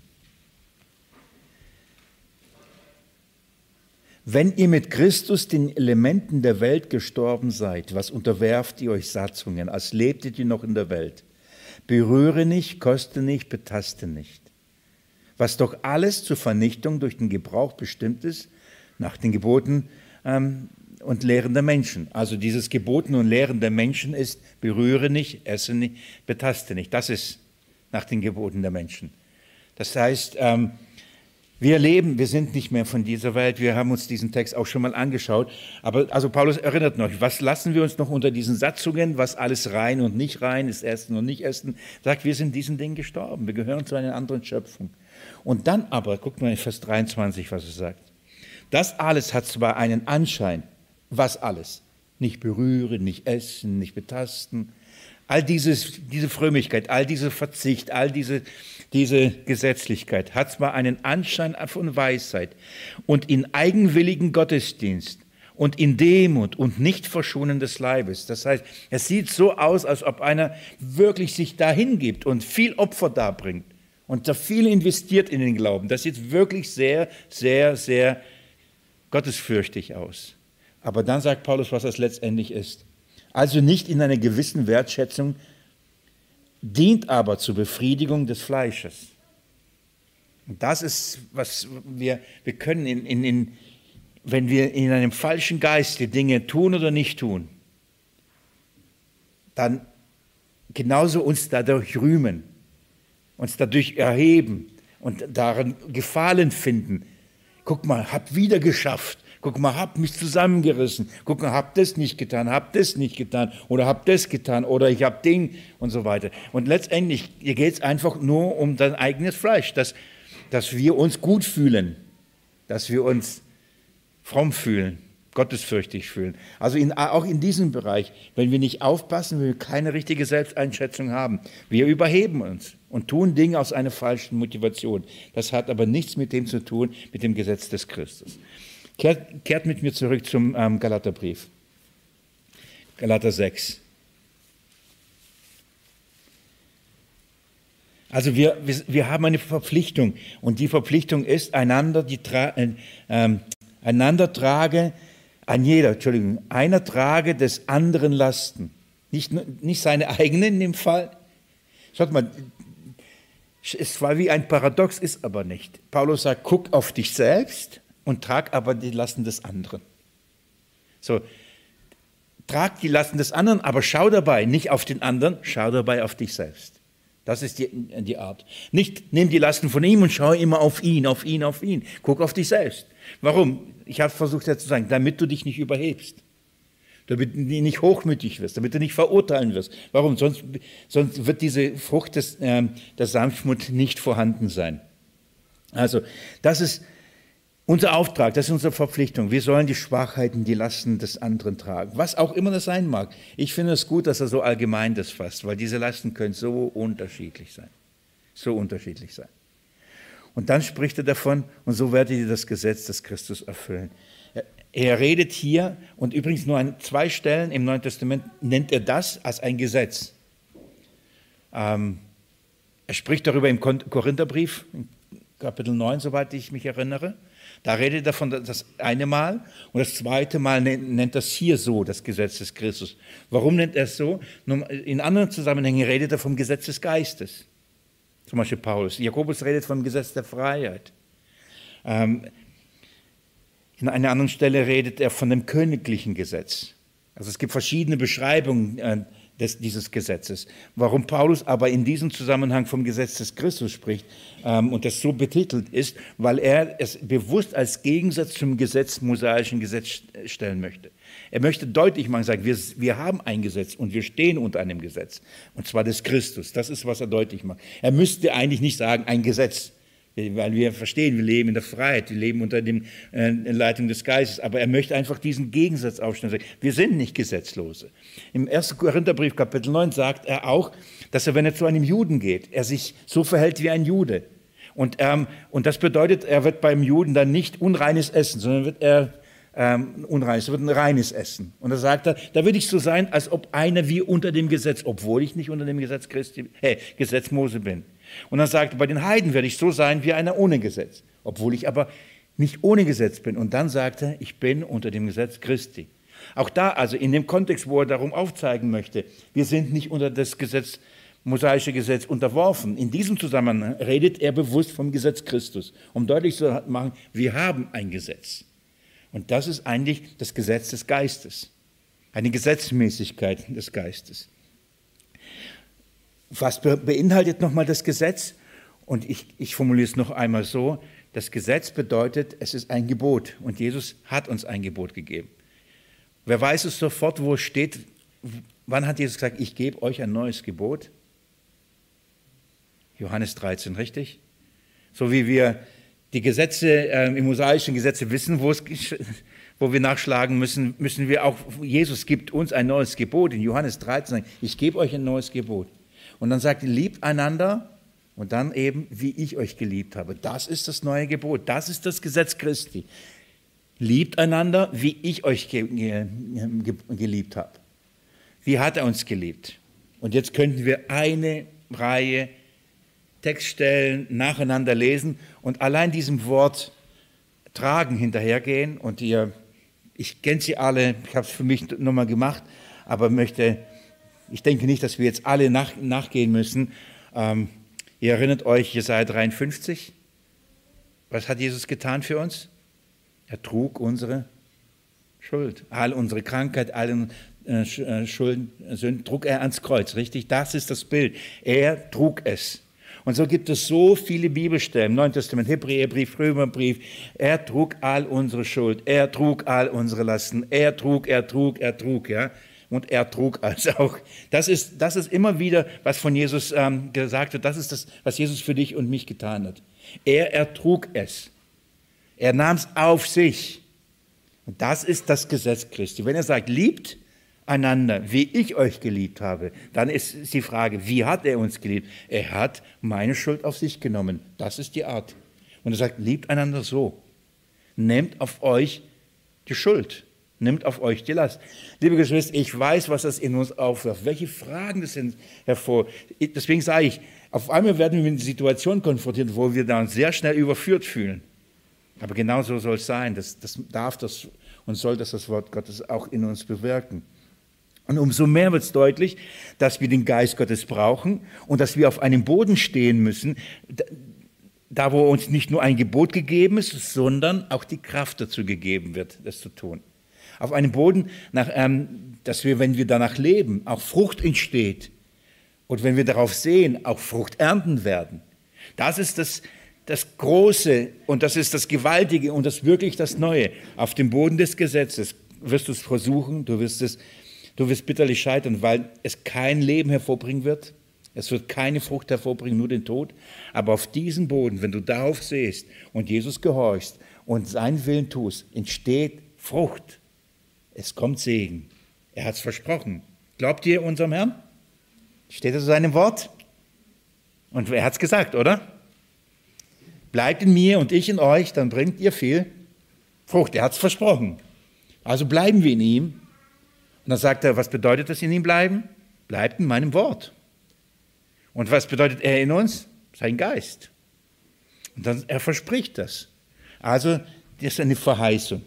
Wenn ihr mit Christus den Elementen der Welt gestorben seid, was unterwerft ihr euch Satzungen, als lebtet ihr noch in der Welt? Berühre nicht, koste nicht, betaste nicht. Was doch alles zur Vernichtung durch den Gebrauch bestimmt ist, nach den Geboten und Lehren der Menschen. Also dieses Geboten und Lehren der Menschen ist, berühre nicht, esse nicht, betaste nicht. Das ist nach den Geboten der Menschen. Das heißt, wir sind nicht mehr von dieser Welt, wir haben uns diesen Text auch schon mal angeschaut, aber also Paulus erinnert noch, was lassen wir uns noch unter diesen Satzungen, was alles rein und nicht rein ist, Essen und nicht Essen, sagt, wir sind diesen Dingen gestorben, wir gehören zu einer anderen Schöpfung. Und dann aber, guckt mal in Vers 23, was es sagt, das alles hat zwar einen Anschein, was alles? Nicht berühren, nicht essen, nicht betasten, all diese Frömmigkeit, all diese Verzicht, all diese Gesetzlichkeit hat zwar einen Anschein von Weisheit und in eigenwilligen Gottesdienst und in Demut und nicht Verschonen des Leibes. Das heißt, es sieht so aus, als ob einer wirklich sich dahin gibt und viel Opfer darbringt und da viel investiert in den Glauben. Das sieht wirklich sehr, sehr, sehr gottesfürchtig aus. Aber dann sagt Paulus, was das letztendlich ist. Also nicht in einer gewissen Wertschätzung, dient aber zur Befriedigung des Fleisches. Und das ist, was wir können, wenn wir in einem falschen Geist die Dinge tun oder nicht tun, dann genauso uns dadurch rühmen, uns dadurch erheben und darin Gefallen finden. Guck mal, hab wieder geschafft. Guck mal, hab mich zusammengerissen. Guck mal, hab das nicht getan, hab das nicht getan oder hab das getan oder ich hab Ding und so weiter. Und letztendlich geht es einfach nur um dein eigenes Fleisch, dass wir uns gut fühlen, dass wir uns fromm fühlen, gottesfürchtig fühlen. Also auch in diesem Bereich, wenn wir nicht aufpassen, wenn wir keine richtige Selbsteinschätzung haben, wir überheben uns und tun Dinge aus einer falschen Motivation. Das hat aber nichts mit dem zu tun, mit dem Gesetz des Christus. Kehrt mit mir zurück zum Galaterbrief. Galater 6. Also wir haben eine Verpflichtung und die Verpflichtung ist, einer trage des anderen Lasten. Nicht seine eigenen in dem Fall. Schaut mal, es war wie ein Paradox, ist aber nicht. Paulus sagt, guck auf dich selbst und trag aber die Lasten des anderen. So, trag die Lasten des anderen, aber schau dabei nicht auf den anderen, schau dabei auf dich selbst. Das ist die Art. Nicht, nimm die Lasten von ihm und schau immer auf ihn, auf ihn, auf ihn. Guck auf dich selbst. Warum? Ich habe versucht ja zu sagen, damit du dich nicht überhebst. Damit du nicht hochmütig wirst, damit du nicht verurteilen wirst. Warum? Sonst wird diese Frucht der Sanftmut nicht vorhanden sein. Also, das ist unser Auftrag, das ist unsere Verpflichtung. Wir sollen die Schwachheiten, die Lasten des anderen tragen. Was auch immer das sein mag. Ich finde es gut, dass er so allgemein das fasst, weil diese Lasten können so unterschiedlich sein. So unterschiedlich sein. Und dann spricht er davon, und so werdet ihr das Gesetz des Christus erfüllen. Er redet hier, und übrigens nur an 2 Stellen im Neuen Testament nennt er das als ein Gesetz. Er spricht darüber im Korintherbrief, Kapitel 9, soweit ich mich erinnere. Da redet er von das eine Mal und das zweite Mal nennt das hier so, das Gesetz des Christus. Warum nennt er es so? In anderen Zusammenhängen redet er vom Gesetz des Geistes. Zum Beispiel Paulus. Jakobus redet vom Gesetz der Freiheit. In einer anderen Stelle redet er von dem königlichen Gesetz. Also es gibt verschiedene Beschreibungen dieses Gesetzes. Warum Paulus aber in diesem Zusammenhang vom Gesetz des Christus spricht und das so betitelt ist, weil er es bewusst als Gegensatz zum mosaischen Gesetz stellen möchte. Er möchte deutlich machen, sagen, wir haben ein Gesetz und wir stehen unter einem Gesetz, und zwar des Christus. Das ist, was er deutlich macht. Er müsste eigentlich nicht sagen, ein Gesetz, weil wir verstehen, wir leben in der Freiheit, wir leben unter der Leitung des Geistes, aber er möchte einfach diesen Gegensatz aufstellen. Wir sind nicht Gesetzlose. Im 1. Korintherbrief, Kapitel 9, sagt er auch, dass er, wenn er zu einem Juden geht, er sich so verhält wie ein Jude. Und das bedeutet, er wird beim Juden dann nicht unreines essen, sondern wird er unreines, wird ein reines Essen. Und da sagt er, da würde ich so sein, als ob einer wie unter dem Gesetz, obwohl ich nicht unter dem Gesetz Mose bin. Und dann sagt er, bei den Heiden werde ich so sein wie einer ohne Gesetz, obwohl ich aber nicht ohne Gesetz bin. Und dann sagt er, ich bin unter dem Gesetz Christi. Auch da, also in dem Kontext, wo er darum aufzeigen möchte, wir sind nicht unter das mosaische Gesetz unterworfen. In diesem Zusammenhang redet er bewusst vom Gesetz Christus, um deutlich zu machen, wir haben ein Gesetz. Und das ist eigentlich das Gesetz des Geistes, eine Gesetzmäßigkeit des Geistes. Was beinhaltet nochmal das Gesetz? Und ich formuliere es noch einmal so, das Gesetz bedeutet, es ist ein Gebot und Jesus hat uns ein Gebot gegeben. Wer weiß es sofort, wo es steht, wann hat Jesus gesagt, ich gebe euch ein neues Gebot? Johannes 13, richtig? So wie wir die Gesetze, im mosaischen Gesetze wissen, wo wir nachschlagen müssen, müssen wir auch, Jesus gibt uns ein neues Gebot. In Johannes 13 sagt, ich gebe euch ein neues Gebot. Und dann sagt er, liebt einander und dann eben, wie ich euch geliebt habe. Das ist das neue Gebot, das ist das Gesetz Christi. Liebt einander, wie ich euch geliebt habe. Wie hat er uns geliebt? Und jetzt könnten wir eine Reihe Textstellen nacheinander lesen und allein diesem Wort tragen hinterhergehen. Und ihr Ich kenne sie alle, ich habe es für mich nochmal gemacht, aber ich denke nicht, dass wir jetzt alle nachgehen müssen. Ihr erinnert euch, Jesaja 53? Was hat Jesus getan für uns? Er trug unsere Schuld, all unsere Krankheit, alle Schulden, Sünden, trug er ans Kreuz, richtig? Das ist das Bild. Er trug es. Und so gibt es so viele Bibelstellen, im Neuen Testament, Hebräerbrief, Römerbrief. Er trug all unsere Schuld, er trug all unsere Lasten, er trug, ja. Und er trug also auch. Das ist immer wieder, was von Jesus gesagt wird. Das ist das, was Jesus für dich und mich getan hat. Er ertrug es. Er nahm es auf sich. Und das ist das Gesetz Christi. Wenn er sagt, liebt einander, wie ich euch geliebt habe, dann ist die Frage, wie hat er uns geliebt? Er hat meine Schuld auf sich genommen. Das ist die Art. Und er sagt, liebt einander so. Nehmt auf euch die Schuld. Nimmt auf euch die Last. Liebe Geschwister, ich weiß, was das in uns aufwirft. Welche Fragen das sind hervor. Deswegen sage ich, auf einmal werden wir mit einer Situation konfrontiert, wo wir dann sehr schnell überführt fühlen. Aber genau so soll es sein. Das darf das und soll das Wort Gottes auch in uns bewirken. Und umso mehr wird es deutlich, dass wir den Geist Gottes brauchen und dass wir auf einem Boden stehen müssen, da wo uns nicht nur ein Gebot gegeben ist, sondern auch die Kraft dazu gegeben wird, das zu tun. Auf einem Boden, dass wir, wenn wir danach leben, auch Frucht entsteht. Und wenn wir darauf sehen, auch Frucht ernten werden. Das ist das Große und das ist das Gewaltige und das wirklich das Neue. Auf dem Boden des Gesetzes wirst du es versuchen, du wirst bitterlich scheitern, weil es kein Leben hervorbringen wird. Es wird keine Frucht hervorbringen, nur den Tod. Aber auf diesem Boden, wenn du darauf siehst und Jesus gehorchst und seinen Willen tust, entsteht Frucht. Es kommt Segen. Er hat es versprochen. Glaubt ihr unserem Herrn? Steht es in seinem Wort? Und er hat es gesagt, oder? Bleibt in mir und ich in euch, dann bringt ihr viel Frucht. Er hat es versprochen. Also bleiben wir in ihm. Und dann sagt er, was bedeutet das in ihm bleiben? Bleibt in meinem Wort. Und was bedeutet er in uns? Sein Geist. Und dann, er verspricht das. Also, das ist eine Verheißung.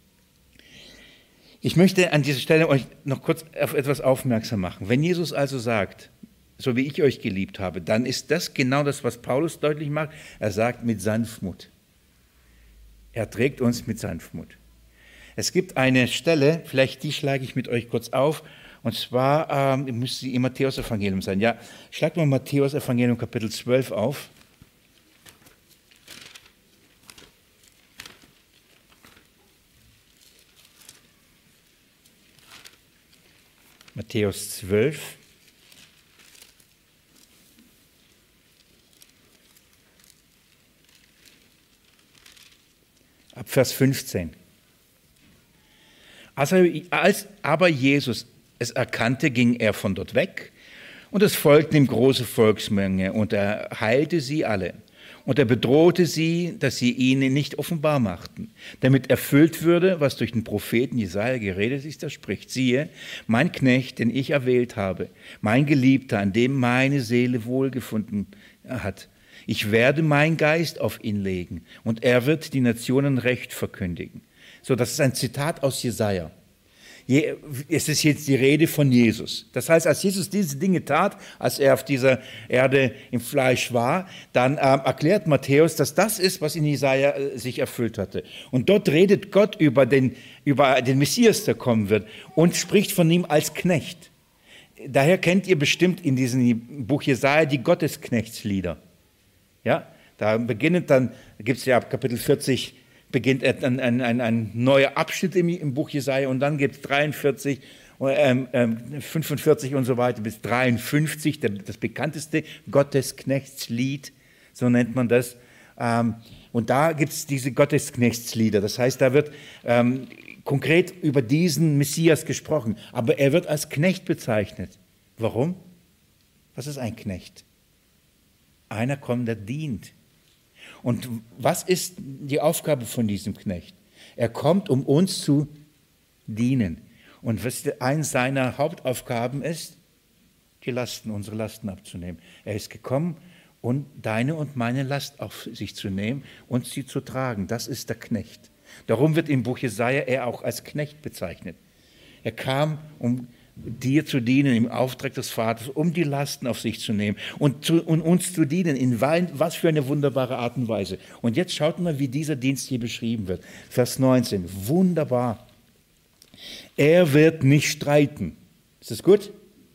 Ich möchte an dieser Stelle euch noch kurz auf etwas aufmerksam machen. Wenn Jesus also sagt, so wie ich euch geliebt habe, dann ist das genau das, was Paulus deutlich macht. Er sagt mit Sanftmut. Er trägt uns mit Sanftmut. Es gibt eine Stelle, vielleicht die schlage ich mit euch kurz auf, und zwar müsste sie im Matthäus-Evangelium sein. Ja, schlag mal Matthäus-Evangelium Kapitel 12 auf. Matthäus 12. Ab Vers 15. Als aber Jesus es erkannte, ging er von dort weg, und es folgten ihm große Volksmenge, und er heilte sie alle. Und er bedrohte sie, dass sie ihn nicht offenbar machten, damit erfüllt würde, was durch den Propheten Jesaja geredet ist, der spricht: Siehe, mein Knecht, den ich erwählt habe, mein Geliebter, an dem meine Seele wohlgefunden hat. Ich werde meinen Geist auf ihn legen, und er wird die Nationen Recht verkündigen. So, das ist ein Zitat aus Jesaja. Es ist jetzt die Rede von Jesus. Das heißt, als Jesus diese Dinge tat, als er auf dieser Erde im Fleisch war, dann erklärt Matthäus, dass das ist, was in Jesaja sich erfüllt hatte. Und dort redet Gott über den Messias, der kommen wird, und spricht von ihm als Knecht. Daher kennt ihr bestimmt in diesem Buch Jesaja die Gottesknechtslieder. Ja, da gibt es ja ab Kapitel 40, beginnt ein neuer Abschnitt im Buch Jesaja, und dann gibt es 43, 45 und so weiter bis 53, das bekannteste Gottesknechtslied, so nennt man das. Und da gibt es diese Gottesknechtslieder. Das heißt, da wird konkret über diesen Messias gesprochen, aber er wird als Knecht bezeichnet. Warum? Was ist ein Knecht? Einer kommt, der dient. Und was ist die Aufgabe von diesem Knecht? Er kommt, um uns zu dienen. Und was eine seiner Hauptaufgaben ist, unsere Lasten abzunehmen. Er ist gekommen, um deine und meine Last auf sich zu nehmen und sie zu tragen. Das ist der Knecht. Darum wird im Buch Jesaja er auch als Knecht bezeichnet. Er kam, um dir zu dienen im Auftrag des Vaters, um die Lasten auf sich zu nehmen und uns zu dienen. In was für eine wunderbare Art und Weise. Und jetzt schaut mal, wie dieser Dienst hier beschrieben wird. Vers 19, wunderbar. Er wird nicht streiten. Ist das gut?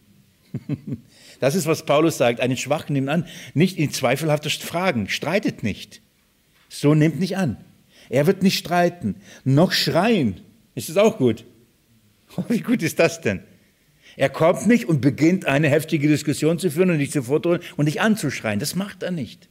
Das ist, was Paulus sagt. Einen Schwachen nimmt an, nicht in zweifelhafte Fragen. Streitet nicht. So nimmt nicht an. Er wird nicht streiten, noch schreien. Ist das auch gut? Wie gut ist das denn? Er kommt nicht und beginnt eine heftige Diskussion zu führen und dich zu fordern und dich anzuschreien. Das macht er nicht.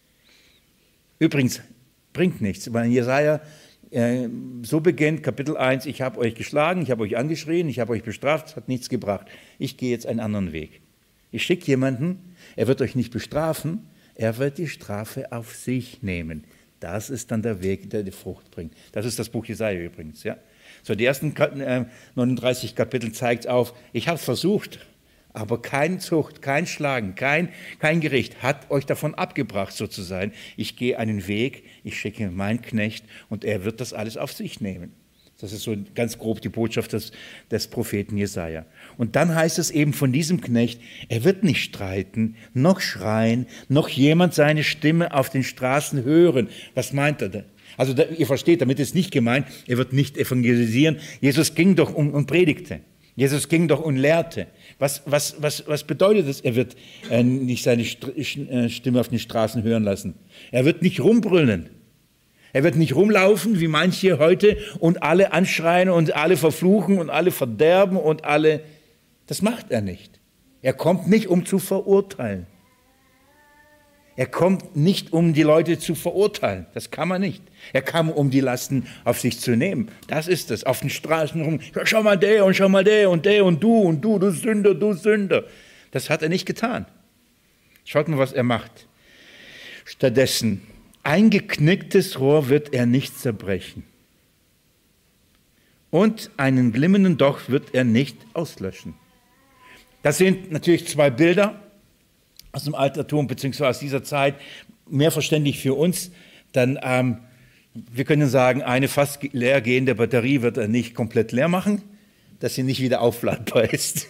Übrigens, bringt nichts, weil Jesaja so beginnt, Kapitel 1, ich habe euch geschlagen, ich habe euch angeschrien, ich habe euch bestraft, es hat nichts gebracht. Ich gehe jetzt einen anderen Weg. Ich schicke jemanden, er wird euch nicht bestrafen, er wird die Strafe auf sich nehmen. Das ist dann der Weg, der die Frucht bringt. Das ist das Buch Jesaja übrigens. Ja? So, die ersten 39 Kapitel zeigt auf, ich habe es versucht, aber kein Zucht, kein Schlagen, kein Gericht hat euch davon abgebracht, so zu sein. Ich gehe einen Weg, ich schicke meinen Knecht und er wird das alles auf sich nehmen. Das ist so ganz grob die Botschaft des Propheten Jesaja. Und dann heißt es eben von diesem Knecht, er wird nicht streiten, noch schreien, noch jemand seine Stimme auf den Straßen hören. Was meint er da? Also ihr versteht, damit ist nicht gemeint, er wird nicht evangelisieren. Jesus ging doch und predigte. Jesus ging doch und lehrte. Was bedeutet das? Er wird nicht seine Stimme auf den Straßen hören lassen. Er wird nicht rumbrüllen. Er wird nicht rumlaufen, wie manche heute, und alle anschreien und alle verfluchen und alle verderben und alle. Das macht er nicht. Er kommt nicht, um zu verurteilen. Er kommt nicht, um die Leute zu verurteilen. Das kann man nicht. Er kam, um die Lasten auf sich zu nehmen. Das ist es. Auf den Straßen rum, schau mal der und der und du Sünder, du Sünder. Das hat er nicht getan. Schaut mal, was er macht. Stattdessen, ein geknicktes Rohr wird er nicht zerbrechen. Und einen glimmenden Docht wird er nicht auslöschen. Das sind natürlich zwei Bilder aus dem Altertum, beziehungsweise aus dieser Zeit, mehr verständlich für uns. Dann, wir können sagen, eine fast leer gehende Batterie wird er nicht komplett leer machen, dass sie nicht wieder aufladbar ist.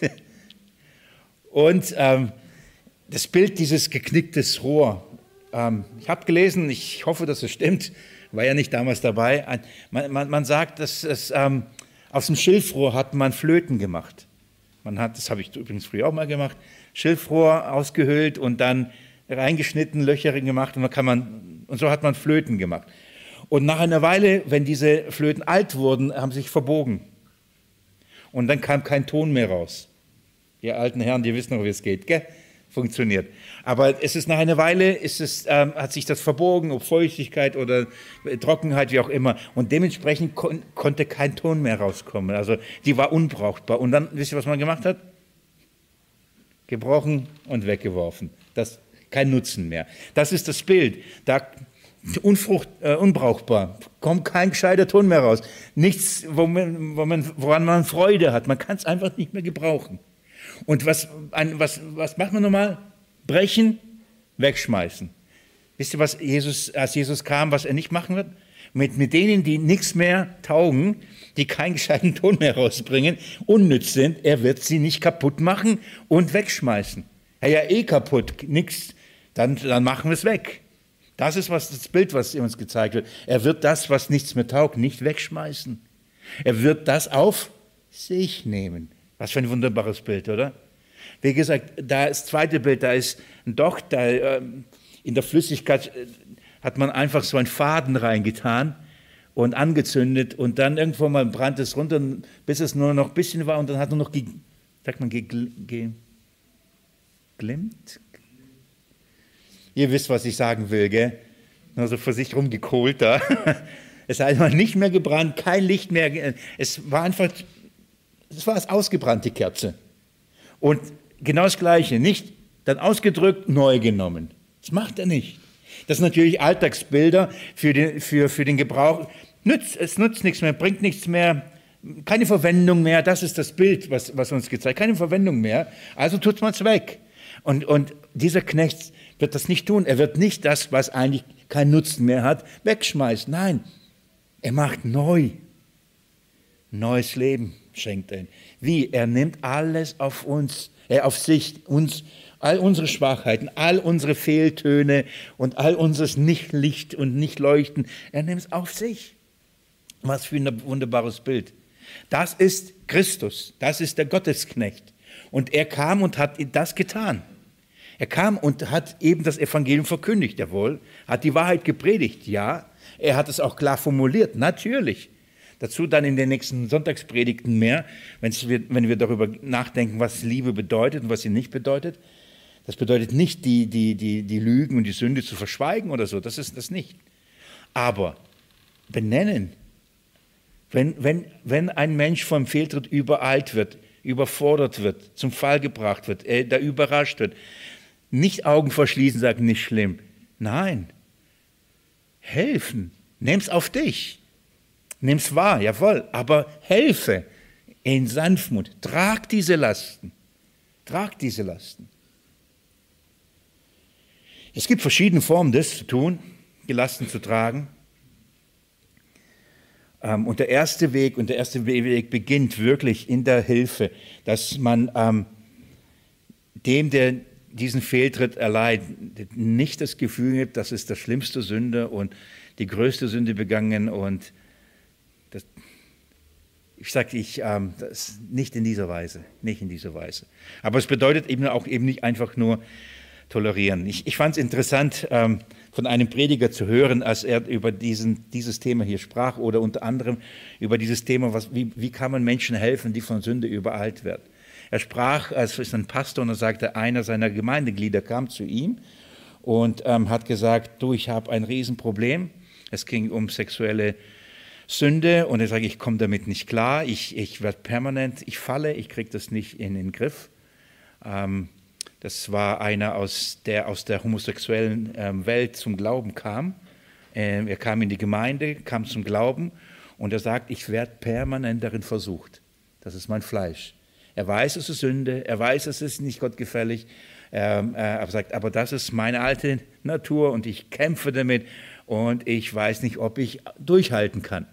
Und das Bild dieses geknicktes Rohr, ich habe gelesen, ich hoffe, dass es stimmt, war ja nicht damals dabei. Man sagt, dass aus dem Schilfrohr hat man Flöten gemacht. Das habe ich übrigens früher auch mal gemacht, Schilfrohr ausgehöhlt und dann reingeschnitten, Löcher gemacht und so hat man Flöten gemacht. Und nach einer Weile, wenn diese Flöten alt wurden, haben sie sich verbogen. Und dann kam kein Ton mehr raus. Ihr alten Herren, die wissen noch, wie es geht, gell? Funktioniert. Aber es ist nach einer Weile, hat sich das verbogen, ob Feuchtigkeit oder Trockenheit, wie auch immer. Und dementsprechend konnte kein Ton mehr rauskommen. Also die war unbrauchbar. Und dann, wisst ihr, was man gemacht hat? Gebrochen und weggeworfen. Kein Nutzen mehr. Das ist das Bild. Da unbrauchbar. Kommt kein gescheiter Ton mehr raus. Nichts, woran man Freude hat. Man kann es einfach nicht mehr gebrauchen. Und was macht man nochmal? Brechen, wegschmeißen. Wisst ihr, als Jesus kam, was er nicht machen wird? Mit denen, die nichts mehr taugen, die keinen gescheiten Ton mehr rausbringen, unnütz sind, er wird sie nicht kaputt machen und wegschmeißen. Ja, kaputt, nichts, dann machen wir es weg. Das ist das Bild, was uns gezeigt wird. Er wird das, was nichts mehr taugt, nicht wegschmeißen. Er wird das auf sich nehmen. Was für ein wunderbares Bild, oder? Wie gesagt, da ist das zweite Bild, da ist ein Docht, in der Flüssigkeit hat man einfach so einen Faden reingetan und angezündet und dann irgendwo mal brannt es runter, bis es nur noch ein bisschen war und dann hat nur noch, glimmt? Ihr wisst, was ich sagen will, gell? Also vor sich rumgekohlt da. Es hat einfach nicht mehr gebrannt, kein Licht mehr. Es war ausgebrannt, die Kerze. Und genau das Gleiche, nicht dann ausgedrückt, neu genommen. Das macht er nicht. Das sind natürlich Alltagsbilder für den Gebrauch. Es nützt nichts mehr, bringt nichts mehr, keine Verwendung mehr. Das ist das Bild, was uns gezeigt. Keine Verwendung mehr, also tut man es weg. Und dieser Knecht wird das nicht tun. Er wird nicht das, was eigentlich keinen Nutzen mehr hat, wegschmeißen. Nein, Er macht neu. Neues Leben schenkt er. Wie? Er nimmt alles auf sich, all unsere Schwachheiten, all unsere Fehltöne und all unseres Nicht-Licht und Nicht-Leuchten. Er nimmt es auf sich. Was für ein wunderbares Bild. Das ist Christus, das ist der Gottesknecht. Und er kam und hat das getan. Er kam und hat eben das Evangelium verkündigt, jawohl, hat die Wahrheit gepredigt, ja. Er hat es auch klar formuliert, natürlich. Dazu dann in den nächsten Sonntagspredigten mehr, wenn wir darüber nachdenken, was Liebe bedeutet und was sie nicht bedeutet. Das bedeutet nicht, die Lügen und die Sünde zu verschweigen oder so, das ist das nicht. Aber benennen, wenn ein Mensch vom Fehltritt übereilt wird, überfordert wird, zum Fall gebracht wird, da überrascht wird, nicht Augen verschließen, sagen, nicht schlimm. Nein, helfen, nimm's auf dich. Nimm's wahr, jawohl, aber helfe in Sanftmut. Trag diese Lasten. Trag diese Lasten. Es gibt verschiedene Formen, das zu tun, die Lasten zu tragen. Und der erste Weg beginnt wirklich in der Hilfe, dass man dem, der diesen Fehltritt erleidet, nicht das Gefühl gibt, das ist das schlimmste Sünde und die größte Sünde begangen und das nicht in dieser Weise, nicht in dieser Weise. Aber es bedeutet eben auch nicht einfach nur tolerieren. Ich fand es interessant, von einem Prediger zu hören, als er über dieses Thema hier sprach oder unter anderem über dieses Thema, wie kann man Menschen helfen, die von Sünde übereilt werden. Er sprach, es ist ein Pastor, und er sagte, einer seiner Gemeindeglieder kam zu ihm und hat gesagt, du, ich habe ein Riesenproblem. Es ging um sexuelle Sünde und er sagt, ich komme damit nicht klar, ich werde permanent, ich falle, ich kriege das nicht in den Griff. Das war einer, der aus der homosexuellen Welt zum Glauben kam. Er kam in die Gemeinde, kam zum Glauben und er sagt, ich werde permanent darin versucht. Das ist mein Fleisch. Er weiß, es ist Sünde, er weiß, es ist nicht gottgefällig. Er sagt, aber das ist meine alte Natur und ich kämpfe damit und ich weiß nicht, ob ich durchhalten kann.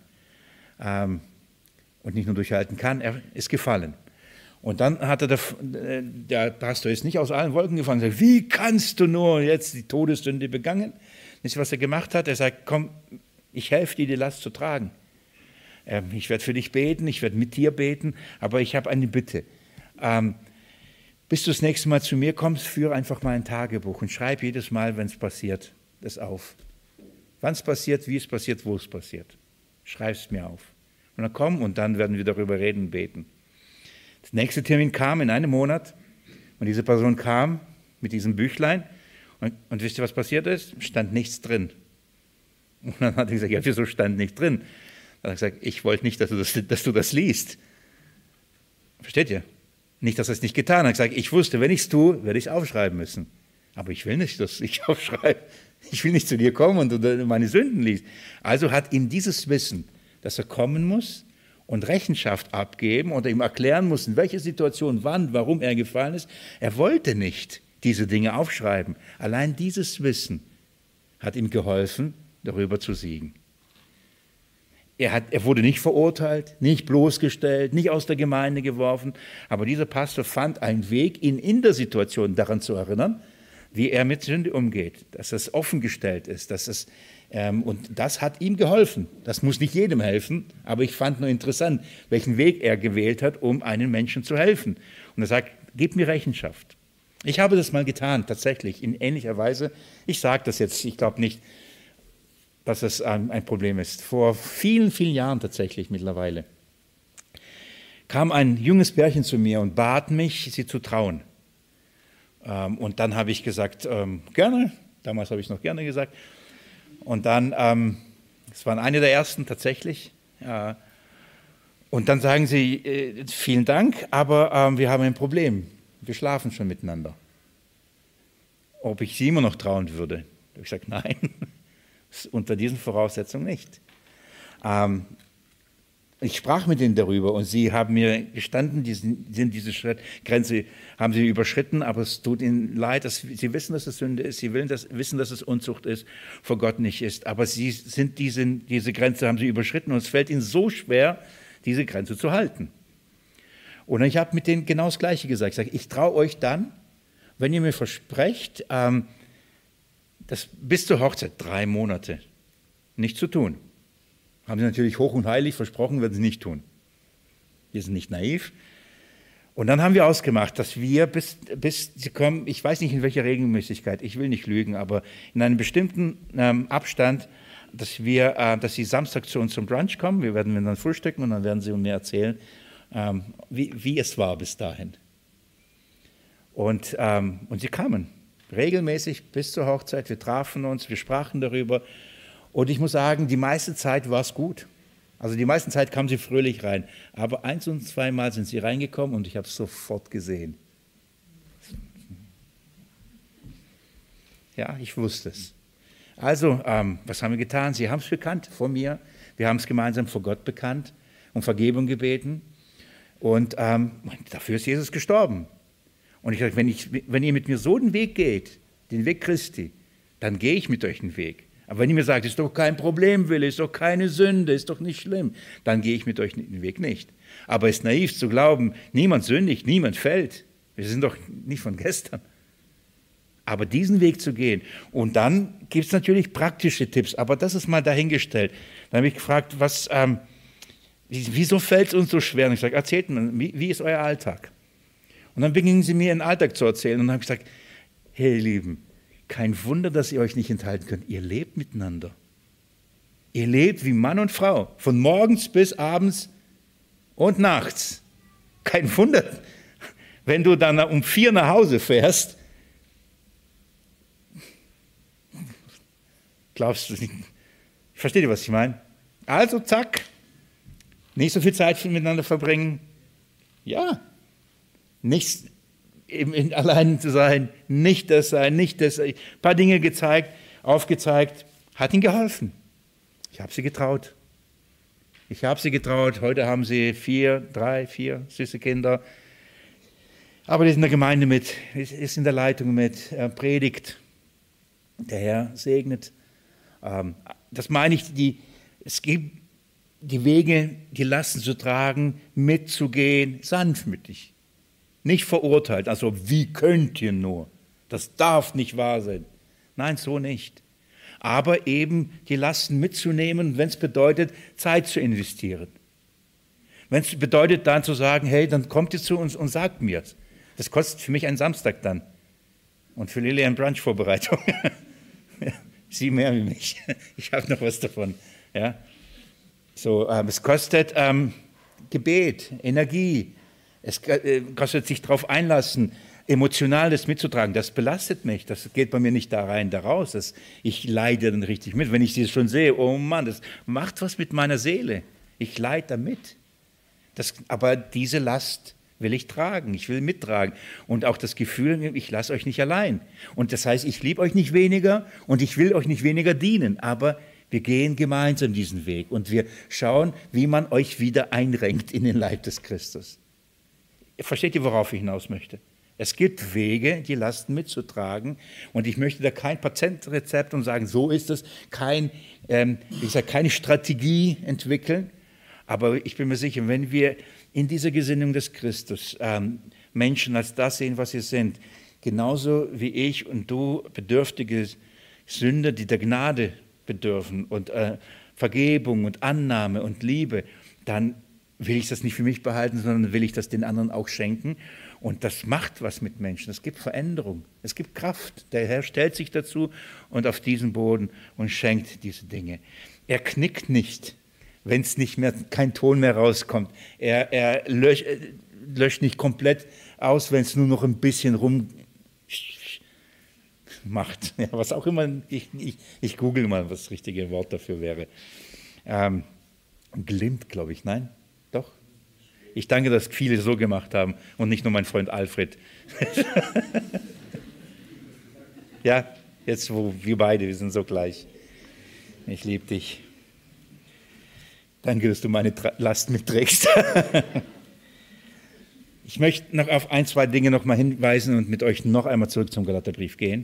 Und nicht nur durchhalten kann, er ist gefallen. Und dann hat der Pastor ist nicht aus allen Wolken gefallen, er sagt, wie kannst du nur jetzt die Todessünde begangen? Wisst ihr, was er gemacht hat? Er sagt, komm, ich helfe dir, die Last zu tragen. Ich werde für dich beten, ich werde mit dir beten, aber ich habe eine Bitte. Bis du das nächste Mal zu mir kommst, führe einfach mal ein Tagebuch und schreib jedes Mal, wenn es passiert, das auf. Wann es passiert, wie es passiert, wo es passiert. Schreib es mir auf. Und dann komm und dann werden wir darüber reden und beten. Das nächste Termin kam in einem Monat und diese Person kam mit diesem Büchlein und wisst ihr, was passiert ist? Stand nichts drin. Und dann hat er gesagt, ja, wieso stand nicht drin? Dann hat er gesagt, ich wollte nicht, dass du das liest. Versteht ihr? Nicht, dass er es nicht getan hat. Er hat gesagt, ich wusste, wenn ich es tue, werde ich es aufschreiben müssen. Aber ich will nicht, dass ich aufschreibe. Ich will nicht zu dir kommen und du meine Sünden liest. Also hat ihm dieses Wissen, dass er kommen muss und Rechenschaft abgeben und ihm erklären muss, in welcher Situation, wann, warum er gefallen ist. Er wollte nicht diese Dinge aufschreiben. Allein dieses Wissen hat ihm geholfen, darüber zu siegen. Er wurde nicht verurteilt, nicht bloßgestellt, nicht aus der Gemeinde geworfen, aber dieser Pastor fand einen Weg, ihn in der Situation daran zu erinnern, wie er mit Sünde umgeht, dass es offengestellt ist, und das hat ihm geholfen. Das muss nicht jedem helfen, aber ich fand nur interessant, welchen Weg er gewählt hat, um einem Menschen zu helfen. Und er sagt, gib mir Rechenschaft. Ich habe das mal getan, tatsächlich, in ähnlicher Weise. Ich sage das jetzt, ich glaube nicht, dass es ein Problem ist. Vor vielen, vielen Jahren tatsächlich mittlerweile kam ein junges Pärchen zu mir und bat mich, sie zu trauen. Und dann habe ich gesagt, gerne. Damals habe ich noch gerne gesagt. Und dann, es waren eine der ersten tatsächlich. Und dann sagen sie, vielen Dank, aber wir haben ein Problem. Wir schlafen schon miteinander. Ob ich sie immer noch trauen würde? Da habe ich gesagt, nein, unter diesen Voraussetzungen nicht. Ich sprach mit ihnen darüber und sie haben mir gestanden, diese Grenze haben sie überschritten, aber es tut ihnen leid, sie wissen, dass es Sünde ist, sie wissen, dass es Unzucht ist, vor Gott nicht ist, aber sie sind diese Grenze haben sie überschritten und es fällt ihnen so schwer, diese Grenze zu halten. Und ich habe mit denen genau das Gleiche gesagt. Ich sage, ich traue euch dann, wenn ihr mir versprecht, das bis zur Hochzeit 3 Monate nicht zu tun. Haben sie natürlich hoch und heilig versprochen, werden sie nicht tun. Wir sind nicht naiv. Und dann haben wir ausgemacht, dass wir bis sie kommen, ich weiß nicht in welcher Regelmäßigkeit, ich will nicht lügen, aber in einem bestimmten Abstand, dass sie Samstag zu uns zum Brunch kommen, wir werden dann frühstücken und dann werden sie mir erzählen, wie es war bis dahin. Und sie kamen regelmäßig bis zur Hochzeit, wir trafen uns, wir sprachen darüber. Und ich muss sagen, die meiste Zeit war es gut. Also die meiste Zeit kamen sie fröhlich rein. Aber 1 und 2 Mal sind sie reingekommen und ich habe es sofort gesehen. Ja, ich wusste es. Also, was haben wir getan? Sie haben es bekannt vor mir. Wir haben es gemeinsam vor Gott bekannt, um Vergebung gebeten. Und dafür ist Jesus gestorben. Und ich sage, wenn ihr mit mir so den Weg geht, den Weg Christi, dann gehe ich mit euch den Weg. Aber wenn ihr mir sagt, ist doch kein Problem, Wille, ist doch keine Sünde, ist doch nicht schlimm, dann gehe ich mit euch den Weg nicht. Aber es ist naiv zu glauben, niemand sündigt, niemand fällt. Wir sind doch nicht von gestern. Aber diesen Weg zu gehen. Und dann gibt es natürlich praktische Tipps, aber das ist mal dahingestellt. Dann habe ich gefragt, wieso fällt es uns so schwer? Und ich sage, erzählt mir, wie ist euer Alltag? Und dann beginnen sie mir ihren Alltag zu erzählen. Und dann habe ich gesagt, hey ihr Lieben, kein Wunder, dass ihr euch nicht enthalten könnt. Ihr lebt miteinander. Ihr lebt wie Mann und Frau, von morgens bis abends und nachts. Kein Wunder, wenn du dann um 4 nach Hause fährst. Glaubst du nicht? Versteht ihr, was ich meine? Also zack, nicht so viel Zeit miteinander verbringen. Ja, nichts. Allein zu sein, nicht das sein, nicht das sein. Ein paar Dinge aufgezeigt, hat ihnen geholfen. Ich habe sie getraut. Heute haben sie 4 süße Kinder. Aber die sind in der Gemeinde mit, ist in der Leitung mit, predigt. Der Herr segnet. Das meine ich, es gibt die Wege, die Lasten zu tragen, mitzugehen, sanftmütig. Nicht verurteilt, also wie könnt ihr nur? Das darf nicht wahr sein. Nein, so nicht. Aber eben die Lasten mitzunehmen, wenn es bedeutet, Zeit zu investieren. Wenn es bedeutet, dann zu sagen, hey, dann kommt ihr zu uns und sagt mir es. Das kostet für mich einen Samstag dann. Und für Lilian Brunch-Vorbereitung. Sie mehr wie mich. Ich habe noch was davon. Ja? So, es kostet Gebet, Energie. Es kostet sich darauf einlassen, emotional das mitzutragen. Das belastet mich. Das geht bei mir nicht da rein, da raus. Ich leide dann richtig mit. Wenn ich sie schon sehe, oh Mann, das macht was mit meiner Seele. Ich leide damit. Aber diese Last will ich tragen. Ich will mittragen. Und auch das Gefühl, ich lasse euch nicht allein. Und das heißt, ich liebe euch nicht weniger und ich will euch nicht weniger dienen. Aber wir gehen gemeinsam diesen Weg und wir schauen, wie man euch wieder einrenkt in den Leib des Christus. Versteht ihr, worauf ich hinaus möchte? Es gibt Wege, die Lasten mitzutragen und ich möchte da kein Patentrezept und sagen, so ist es, keine Strategie entwickeln, aber ich bin mir sicher, wenn wir in dieser Gesinnung des Christus Menschen als das sehen, was sie sind, genauso wie ich und du bedürftige Sünder, die der Gnade bedürfen und Vergebung und Annahme und Liebe, dann will ich das nicht für mich behalten, sondern will ich das den anderen auch schenken. Und das macht was mit Menschen. Es gibt Veränderung, es gibt Kraft. Der Herr stellt sich dazu und auf diesen Boden und schenkt diese Dinge. Er knickt nicht, wenn es nicht mehr, kein Ton mehr rauskommt. Er löscht nicht komplett aus, wenn es nur noch ein bisschen rum macht. Ja, was auch immer, ich google mal, was das richtige Wort dafür wäre. Glimmt, glaube ich, nein? Doch. Ich danke, dass viele so gemacht haben und nicht nur mein Freund Alfred. Ja, jetzt wo wir beide, wir sind so gleich. Ich liebe dich. Danke, dass du meine Last mitträgst. Ich möchte noch auf ein, zwei Dinge noch mal hinweisen und mit euch noch einmal zurück zum Galaterbrief gehen.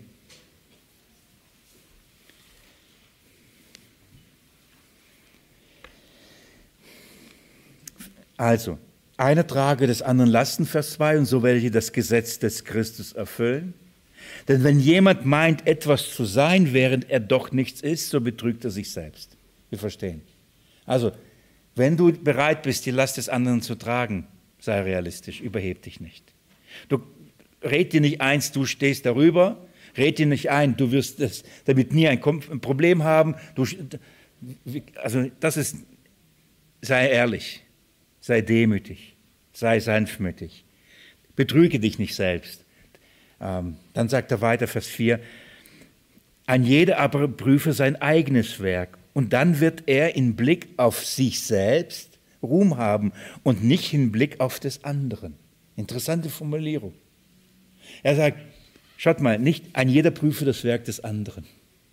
Also, einer trage des anderen Lasten, Vers 2, und so werdet ihr das Gesetz des Christus erfüllen. Denn wenn jemand meint, etwas zu sein, während er doch nichts ist, so betrügt er sich selbst. Wir verstehen. Also, wenn du bereit bist, die Last des anderen zu tragen, sei realistisch, überheb dich nicht. Du red dir nicht eins, du stehst darüber, red dir nicht ein, du wirst damit nie ein Problem haben. Sei ehrlich, sei demütig, sei sanftmütig, betrüge dich nicht selbst. Dann sagt er weiter, Vers 4, ein jeder aber prüfe sein eigenes Werk, und dann wird er im Blick auf sich selbst Ruhm haben und nicht im Blick auf des anderen. Interessante Formulierung. Er sagt, schaut mal, nicht ein jeder prüfe das Werk des anderen.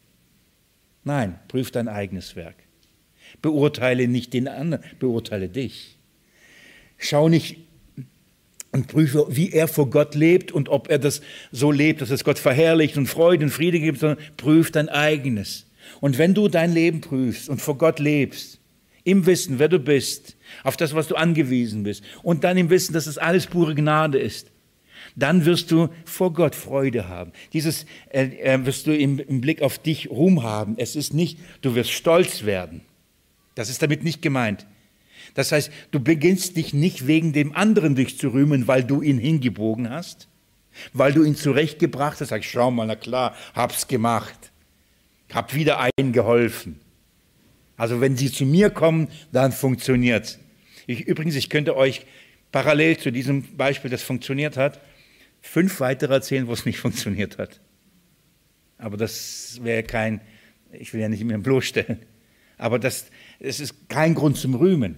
Nein, prüf dein eigenes Werk. Beurteile nicht den anderen, beurteile dich. Schau nicht und prüfe, wie er vor Gott lebt und ob er das so lebt, dass es Gott verherrlicht und Freude und Friede gibt, sondern prüf dein eigenes. Und wenn du dein Leben prüfst und vor Gott lebst, im Wissen, wer du bist, auf das, was du angewiesen bist, und dann im Wissen, dass es alles pure Gnade ist, dann wirst du vor Gott Freude haben. Wirst du im Blick auf dich Ruhm haben. Es ist nicht, du wirst stolz werden. Das ist damit nicht gemeint. Das heißt, du beginnst dich nicht wegen dem anderen dich zu rühmen, weil du ihn hingebogen hast, weil du ihn zurechtgebracht hast. Sag, schau mal, na klar, hab's gemacht. Hab wieder einen geholfen. Also wenn sie zu mir kommen, dann funktioniert's. Übrigens, ich könnte euch parallel zu diesem Beispiel, das funktioniert hat, 5 weitere erzählen, wo es nicht funktioniert hat. Aber das wäre ich will ja nicht mehr bloßstellen. Aber es ist kein Grund zum Rühmen.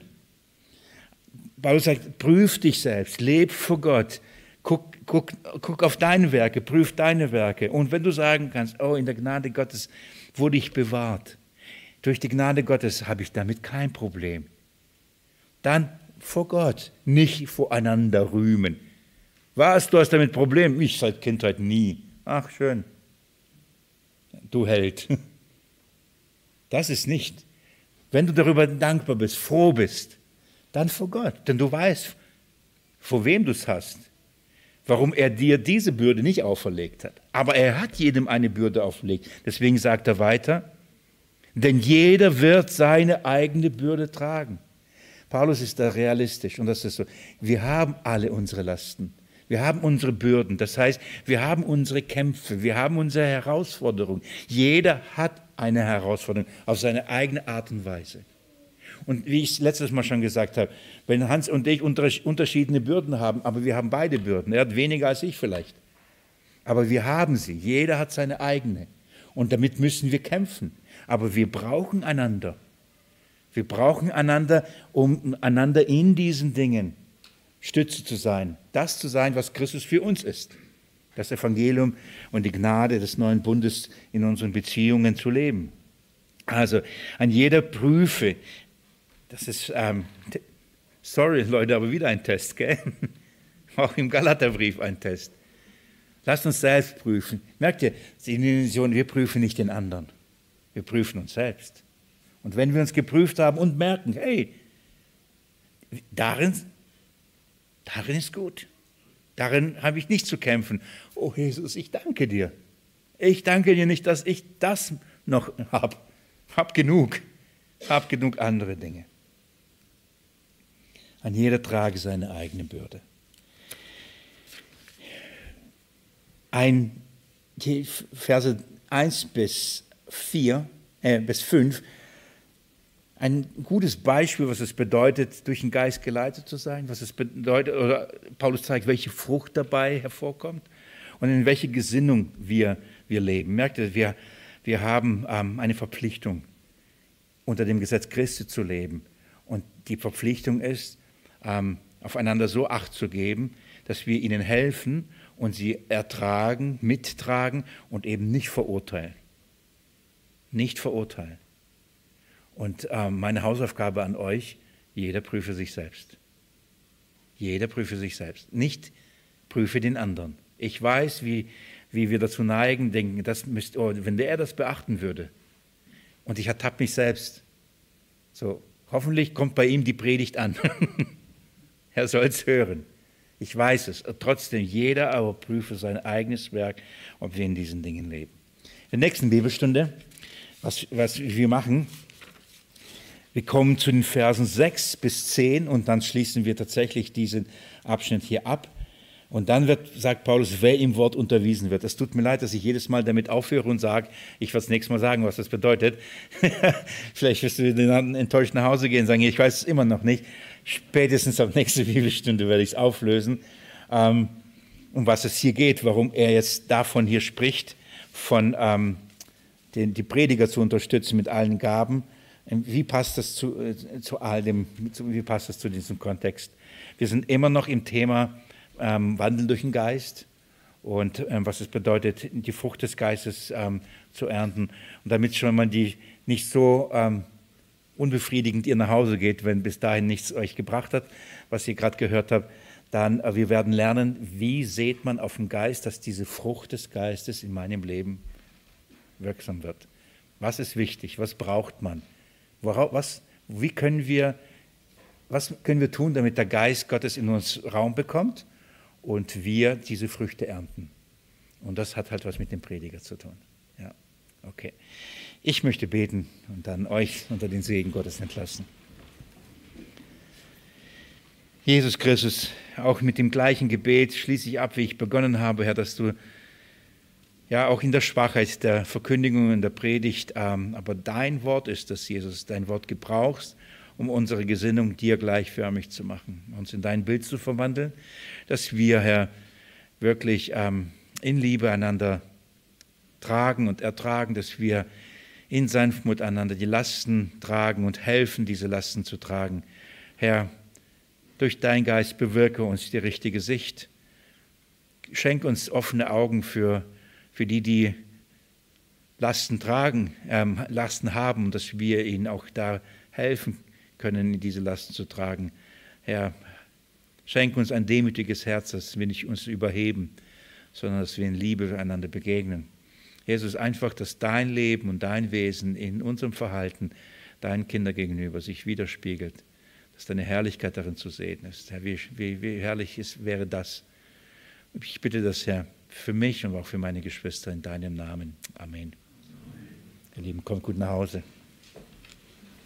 Paulus sagt, prüf dich selbst, leb vor Gott, guck auf deine Werke, prüf deine Werke. Und wenn du sagen kannst, oh, in der Gnade Gottes wurde ich bewahrt, durch die Gnade Gottes habe ich damit kein Problem, dann vor Gott, nicht voreinander rühmen. Was, du hast damit Problem? Ich seit Kindheit nie. Ach, schön. Du Held. Das ist nicht. Wenn du darüber dankbar bist, froh bist, dann vor Gott. Denn du weißt, vor wem du es hast. Warum er dir diese Bürde nicht auferlegt hat. Aber er hat jedem eine Bürde auferlegt. Deswegen sagt er weiter, denn jeder wird seine eigene Bürde tragen. Paulus ist da realistisch und das ist so. Wir haben alle unsere Lasten. Wir haben unsere Bürden. Das heißt, wir haben unsere Kämpfe. Wir haben unsere Herausforderungen. Jeder hat eine Herausforderung auf seine eigene Art und Weise. Und wie ich es letztes Mal schon gesagt habe, wenn Hans und ich unterschiedliche Bürden haben, aber wir haben beide Bürden. Er hat weniger als ich vielleicht. Aber wir haben sie. Jeder hat seine eigene. Und damit müssen wir kämpfen. Aber wir brauchen einander. Wir brauchen einander, um einander in diesen Dingen Stütze zu sein. Das zu sein, was Christus für uns ist. Das Evangelium und die Gnade des neuen Bundes in unseren Beziehungen zu leben. Also an jeder prüfe. Das ist, sorry Leute, aber wieder ein Test, gell? Auch im Galaterbrief ein Test. Lasst uns selbst prüfen. Merkt ihr, wir prüfen nicht den anderen. Wir prüfen uns selbst. Und wenn wir uns geprüft haben und merken, hey, darin ist gut. Darin habe ich nicht zu kämpfen. Oh Jesus, ich danke dir. Ich danke dir nicht, dass ich das noch habe. Hab genug andere Dinge. An jeder trage seine eigene Bürde. Verse 1 bis 5, ein gutes Beispiel, was es bedeutet, durch den Geist geleitet zu sein, was es bedeutet, oder Paulus zeigt, welche Frucht dabei hervorkommt und in welche Gesinnung wir leben. Merkt ihr, wir haben eine Verpflichtung, unter dem Gesetz Christi zu leben. Und die Verpflichtung ist, aufeinander so Acht zu geben, dass wir ihnen helfen und sie ertragen, mittragen und eben nicht verurteilen. Nicht verurteilen. Und meine Hausaufgabe an euch, jeder prüfe sich selbst. Jeder prüfe sich selbst. Nicht prüfe den anderen. Ich weiß, wie wir dazu neigen, denken, wenn der das beachten würde. Und ich ertappe mich selbst. So, hoffentlich kommt bei ihm die Predigt an. Er soll es hören. Ich weiß es. Trotzdem, jeder aber prüfe sein eigenes Werk, ob wir in diesen Dingen leben. In der nächsten Bibelstunde, was wir machen, wir kommen zu den Versen 6 bis 10 und dann schließen wir tatsächlich diesen Abschnitt hier ab. Und dann sagt Paulus, wer im Wort unterwiesen wird. Es tut mir leid, dass ich jedes Mal damit aufhöre und sage, ich werde das nächste Mal sagen, was das bedeutet. Vielleicht wirst du dann enttäuscht nach Hause gehen und sagen, ich weiß es immer noch nicht. Spätestens ab nächster Bibelstunde werde ich es auflösen. Um was es hier geht, warum er jetzt davon hier spricht, von die Prediger zu unterstützen mit allen Gaben. Wie passt das zu all dem, wie passt das zu diesem Kontext? Wir sind immer noch im Thema Wandeln durch den Geist und was es bedeutet, die Frucht des Geistes zu ernten. Und damit schon mal die nicht so unbefriedigend ihr nach Hause geht, wenn bis dahin nichts euch gebracht hat, was ihr gerade gehört habt, dann wir werden lernen, wie sieht man auf den Geist, dass diese Frucht des Geistes in meinem Leben wirksam wird. Was ist wichtig? Was braucht man? Was können wir tun, damit der Geist Gottes in uns Raum bekommt und wir diese Früchte ernten? Und das hat halt was mit dem Prediger zu tun. Ja, okay. Ich möchte beten und dann euch unter den Segen Gottes entlassen. Jesus Christus, auch mit dem gleichen Gebet schließe ich ab, wie ich begonnen habe, Herr, dass du ja auch in der Schwachheit der Verkündigung und der Predigt, aber dein Wort ist das, Jesus, dein Wort gebrauchst, um unsere Gesinnung dir gleichförmig zu machen, uns in dein Bild zu verwandeln, dass wir, Herr, wirklich in Liebe einander tragen und ertragen, dass wir in Sanftmut einander die Lasten tragen und helfen, diese Lasten zu tragen. Herr, durch deinen Geist bewirke uns die richtige Sicht. Schenk uns offene Augen für die Lasten tragen, Lasten haben, dass wir ihnen auch da helfen können, diese Lasten zu tragen. Herr, schenk uns ein demütiges Herz, dass wir nicht uns überheben, sondern dass wir in Liebe einander begegnen. Jesus, einfach, dass dein Leben und dein Wesen in unserem Verhalten deinen Kindern gegenüber sich widerspiegelt, dass deine Herrlichkeit darin zu sehen ist. Herr, wie herrlich wäre das. Ich bitte das, Herr, für mich und auch für meine Geschwister in deinem Namen. Amen. Ihr Lieben, kommt gut nach Hause.